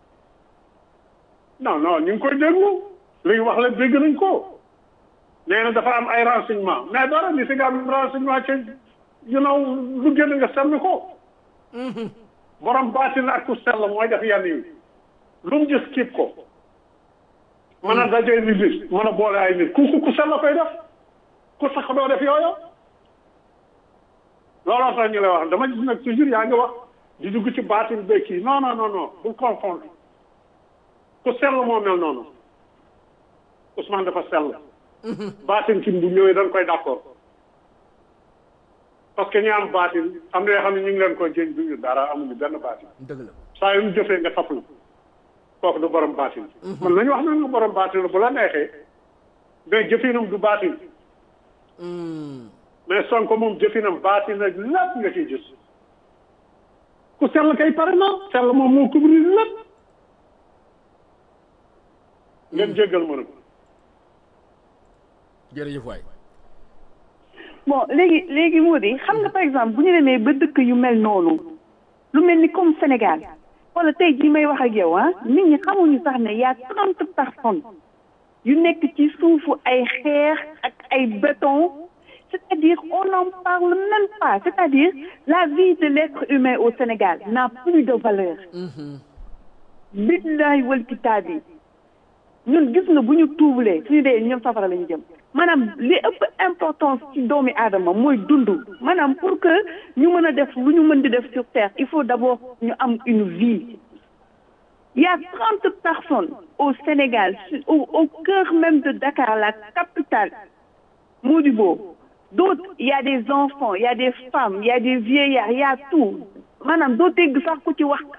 D: non ñu ngi koy déglu li ñu wax la dégg nañ ko nee na dafa am ay renseignement mais dara ni si nga am renseignement ca lu génn nga sànni ko borom baatin ak ku sell mooy def yenn yi lu mu gis kiib ko mën a dajee nit mën a boole ay nit ku sell koy def ku sax doo def yooyu looloo tax ñu lay wax dama gis nag toujours yaa ngi wax di dugg ci baatin béy kii non bu confondre ku sell moo mel noonu Ousmane dafa sell baatin ki bu ñëwee dañ koy d'accord parce que ñi am baatin am na yoo xam ne ñu ngi leen koy jëñ duñu dara amuñu benn baatin
B: dëgg la
D: saa yu ñu jëfee nga topp la kooku du borom baatin man nañu wax nañu borom baatin la bu la neexee mais jëfinam du baatin mais Sonko moom jëfinam baatin nag lépp nga ciy gis ku sell kay pare na sell moom moo couvrir lépp ngeen jéggal ma nag
B: jërëjëf waay
C: bon léegi moo di xam nga par exemple bu ñu demee ba dëkk yu mel noonu lu mel ni comme Sénégal wala tey jii may wax ak yow nit ñi xamuñu sax ne y a 30 personnes yu nekk ci suufu ay xeex ak ay béton c'est-à-dire on n'en parle même pas c'est-à-dire la vie de l'être humain au Sénégal n'a plus de valeur billahi wal kitaabi ñun gis nga bu ñu tuubulee suñu dee ñoom safara la ñu jëm maanaam li ëpp importance ci doomi aadama mooy dund maanaam pour que ñu mën a def lu ñu mën di def sur terre il faut d'abord ñu am une vie. Il y a 30 personnes au Sénégal au cœur même de Dakar la capitale Modibo d'autres il y a des enfants il y a des femmes il y a des vieillards il y a tout maanaam doo dégg sax ku ci wax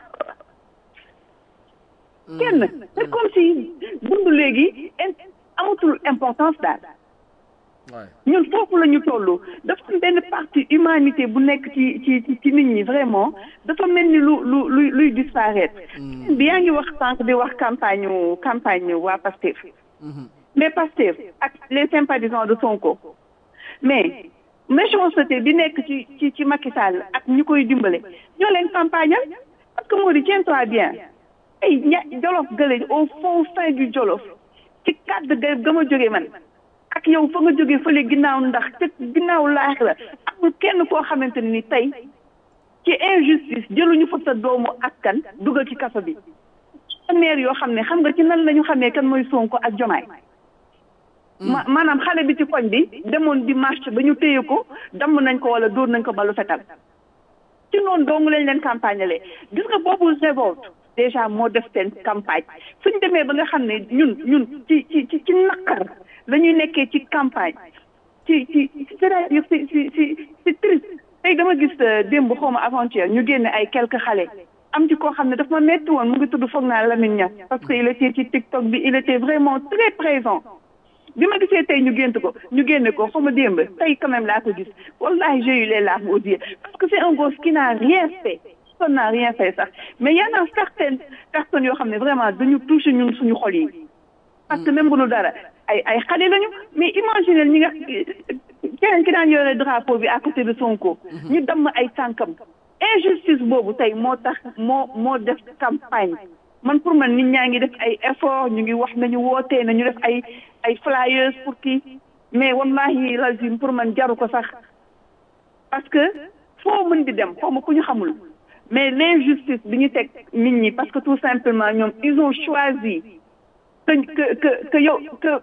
C: kenn c'est comme si dund léegi amatul importance daal ñun foofu la ñu toll dafa am benn partie humanité bu nekk ci nit ñi vraiment dafa mel ni luy disparaître bi yaa ngi wax sànq di wax campagne waa Pastef mais Pastef ak les sympathisants de Sonko mais méchanceté bi nekk ci Macky Sall ak ñu koy dimbale ñoo leen campagne parce que moo di tiens-toi bien ay Jolof gële au fond fin du Jolof ci kàddu ga ma jógee man ak yow fa nga jógee fële ginnaaw ndax te ginnaaw laax la amul kenn koo xamante ni tey ci injustice jëluñu fa sa doomu askan dugal ci kaso bi maire yoo xam ne xam nga ci nan la ñu xamee kan mooy Sonko ak Jomaay maanaam xale bi ci koñ bi demoon di marche ba ñu téye ko damm nañ ko wala dóor nañ ko balu fetal ci noonu dong lañ leen campagne lee gis nga boobu révolte déjà moo def seen campagne suñ demee ba nga xam ne ñun ci naqar la ñuy nekkee ci campagne c'est-à-dire c'est triste tey dama gis démb xawma avant-hier ñu génne ay quelques xale am ci koo xam ne daf ma metti woon mu ngi tudd foog naa Lamine Niass parce que il était ci TikTok bi il était vraiment très présent bi ma gisee tey ñu génne ko xawma démb tey quand même laa ko gis wallahi j'ai eu les larmes aux yeux parce que c'est un gosse qui n'a rien fait on n'a rien fait sax mais y en a certaines personnes yoo xam ne vraiment dañu touché ñun suñu xol yi parce que même bu nu dara ay xale lañu mais imaginez ñi nga keneen ki daan yore drapeau bi à côté de Sonko ñu damm ay tànkam injustice boobu tey moo tax moo def campagne man pour man nit ñaa ngi def ay effort ñu ngi wax nañu wootee nañu def ay flyers pour kii mais wallahi lazim pour man jaru ko sax parce que foo mën di dem xaw ma ku ñu xamul mais l'injustice bi ñu teg nit ñi parce que tout simplement ñoom ils ont choisi que yow que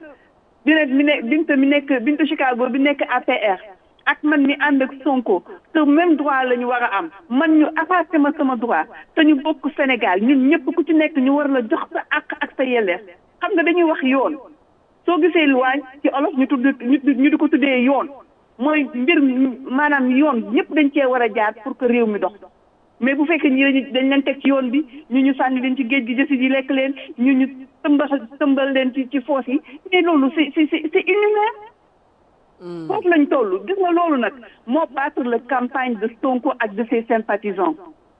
C: Binta Chicago bi nekk APR ak man mi ànd ak Sonko te même droit la ñu war a am man ñu apporté ma sama droit te ñu bokk Sénégal ñun ñëpp ku ci nekk ñu war la jox sa àq ak sa yelleef xam nga dañuy wax yoon soo gisee loi ci olof ñu di ko tuddee yoon mooy mbir maanaam yoon ñëpp dañ cee war a jaar pour que réew mi dox mais bu fekkee ñi dañ leen teg ci yoon bi ñu sànni leen ci géej gi jësi ji lekk leen ñu tëmbal leen ci foos yi mais loolu c'est inhumain foofu lañ toll gis nga loolu nag moo battre la campagne de Sonko ak de ses sympathisants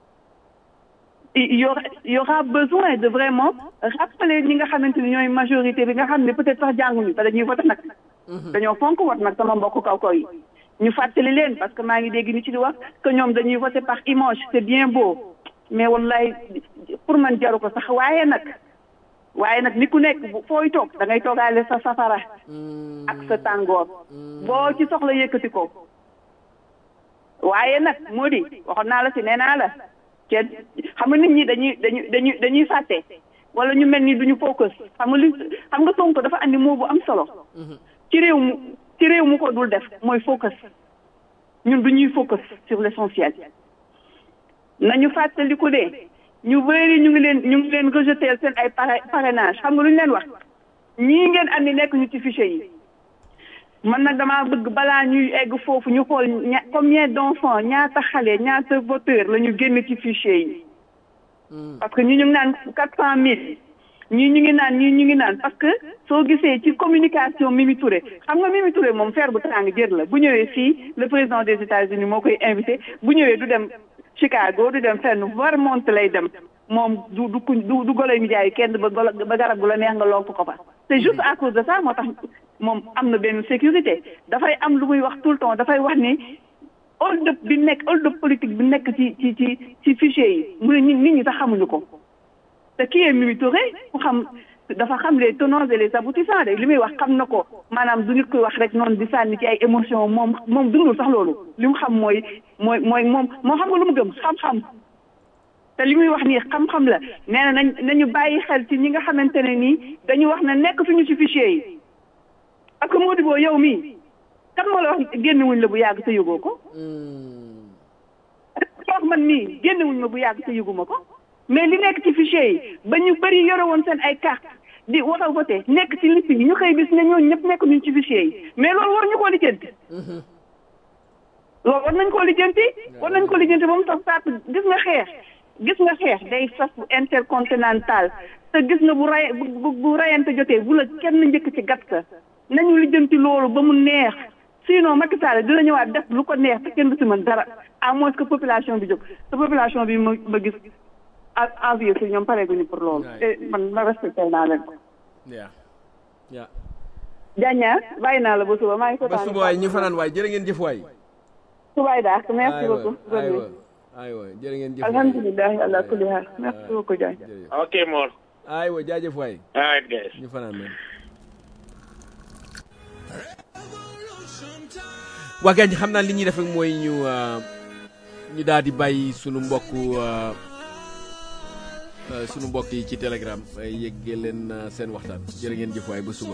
C: il y aura besoin de vraiment rappeler ñi nga xamante ni ñooy majorité bi nga xam ne peut-être sax jànguñu te dañuy voté nag dañoo fonk wat nag sama mbokk kaw yi ñu fàttali leen parce que maa ngi dégg ni ci di wax que ñoom dañuy voté par image c'est bien beau mais wallahi pour man jaru ko sax waaye nag ni ku nekk fooy toog da ngay toogaale sa safara ak sa tàngoor boo ci soxla yëkkati ko waaye nag moo di waxoon naa la si nee naa la kenn xam nga nit ñi dañuy fàtte wala ñu mel ni duñu focus xam nga Sonko dafa andi moo bu am solo ci réew mu ko dul def mooy focus ñun du ñuy focus sur l'essentiel nañu fàttaliku de ñu bëri ñu ngi leen rejeter seen ay parrainage xam nga lu ñu leen wax ñii ngeen andi nekk ñu ci fichier yi man nag damaa bëgg balaa ñuy egg foofu ñu xool combien d'enfants ñaata xale ñaata voteur la ñu génn ci fichier yi parce que ñi ñu ngi naan 400 000 ñii ñu ngi naan parce que soo gisee ci communication Mimi Touré xam nga Mimi Touré moom fer bu tàng jër la bu ñëwee fii le président des États-Unis moo koy invité bu ñëwee du dem Chicago du dem fenn Vermont lay dem moom du goloy mi jaay kenn ba garab gu la neex nga lonk ko fa c'est juste à cause de ça moo tax moom am na benn sécurité dafay am lu muy wax tout le temps dafay wax ni hold up politique bi nekk ci fichier yi mu ne nit ñi sax xamuñu ko te kii est Mimi Touré dafa xam les tenants et les aboutissants de li muy wax xam na ko maanaam du nit koy wax rek noonu di sànni ci ay émotion moom dundul sax loolu li mu xam mooy moom xam nga lu mu gëm xam-xam te li muy wax nii xam-xam la nee na nañu bàyyi xel ci ñi nga xamante ne nii dañu wax ne nekk suñu ci fichier yi parce que Modibo yow mii kan moo la wax génn wuñ la bu yàgg te yëgoo ko wax man mii génn wuñ ma bu yàgg te yëguma ko mais li nekk ci fichier yi ba ñu bëri yore woon seen ay carte di war a voté nekk ci liste yi ñu xëy bis ne ñooñu ñëpp nekk ñu ci fichier yi mais loolu war ñu koo lijjanti loolu war nañ koo lijjanti ba mu tax saat gis nga xeex day sas bu intercontinental te gis nga bu rayante jotee bu la kenn njëkk ci gat ka nañu lijjanti loolu ba mu neex sinon Macky Sall dina ñëwaat def lu ko neex te kenn du si mën dara à moins que population bi jóg te population bi ma gis envie si ñoom pareeguñu pour loolu te man ma respecté naa leen ko Diagne bàyyi naa la ba suba maa ngi ko
B: ba suba waay ñu fanaan waay jërë ngeen jëf waay
C: subaay daal merci beaucoup
B: aywa jërë ngeen jëf
C: alhamdulilah ala kulli haal merci beaucoup Diagne
E: ok Mor
B: aywa jaajëf waay
E: all right guys
B: ñu fanaan man waa gaañ xam naa li ñuy def rek mooy ñu daal di bàyyi sunu mbokk yi ci Telegram yëggee leen seen waxtaan jërë ngeen jëf waay ba suba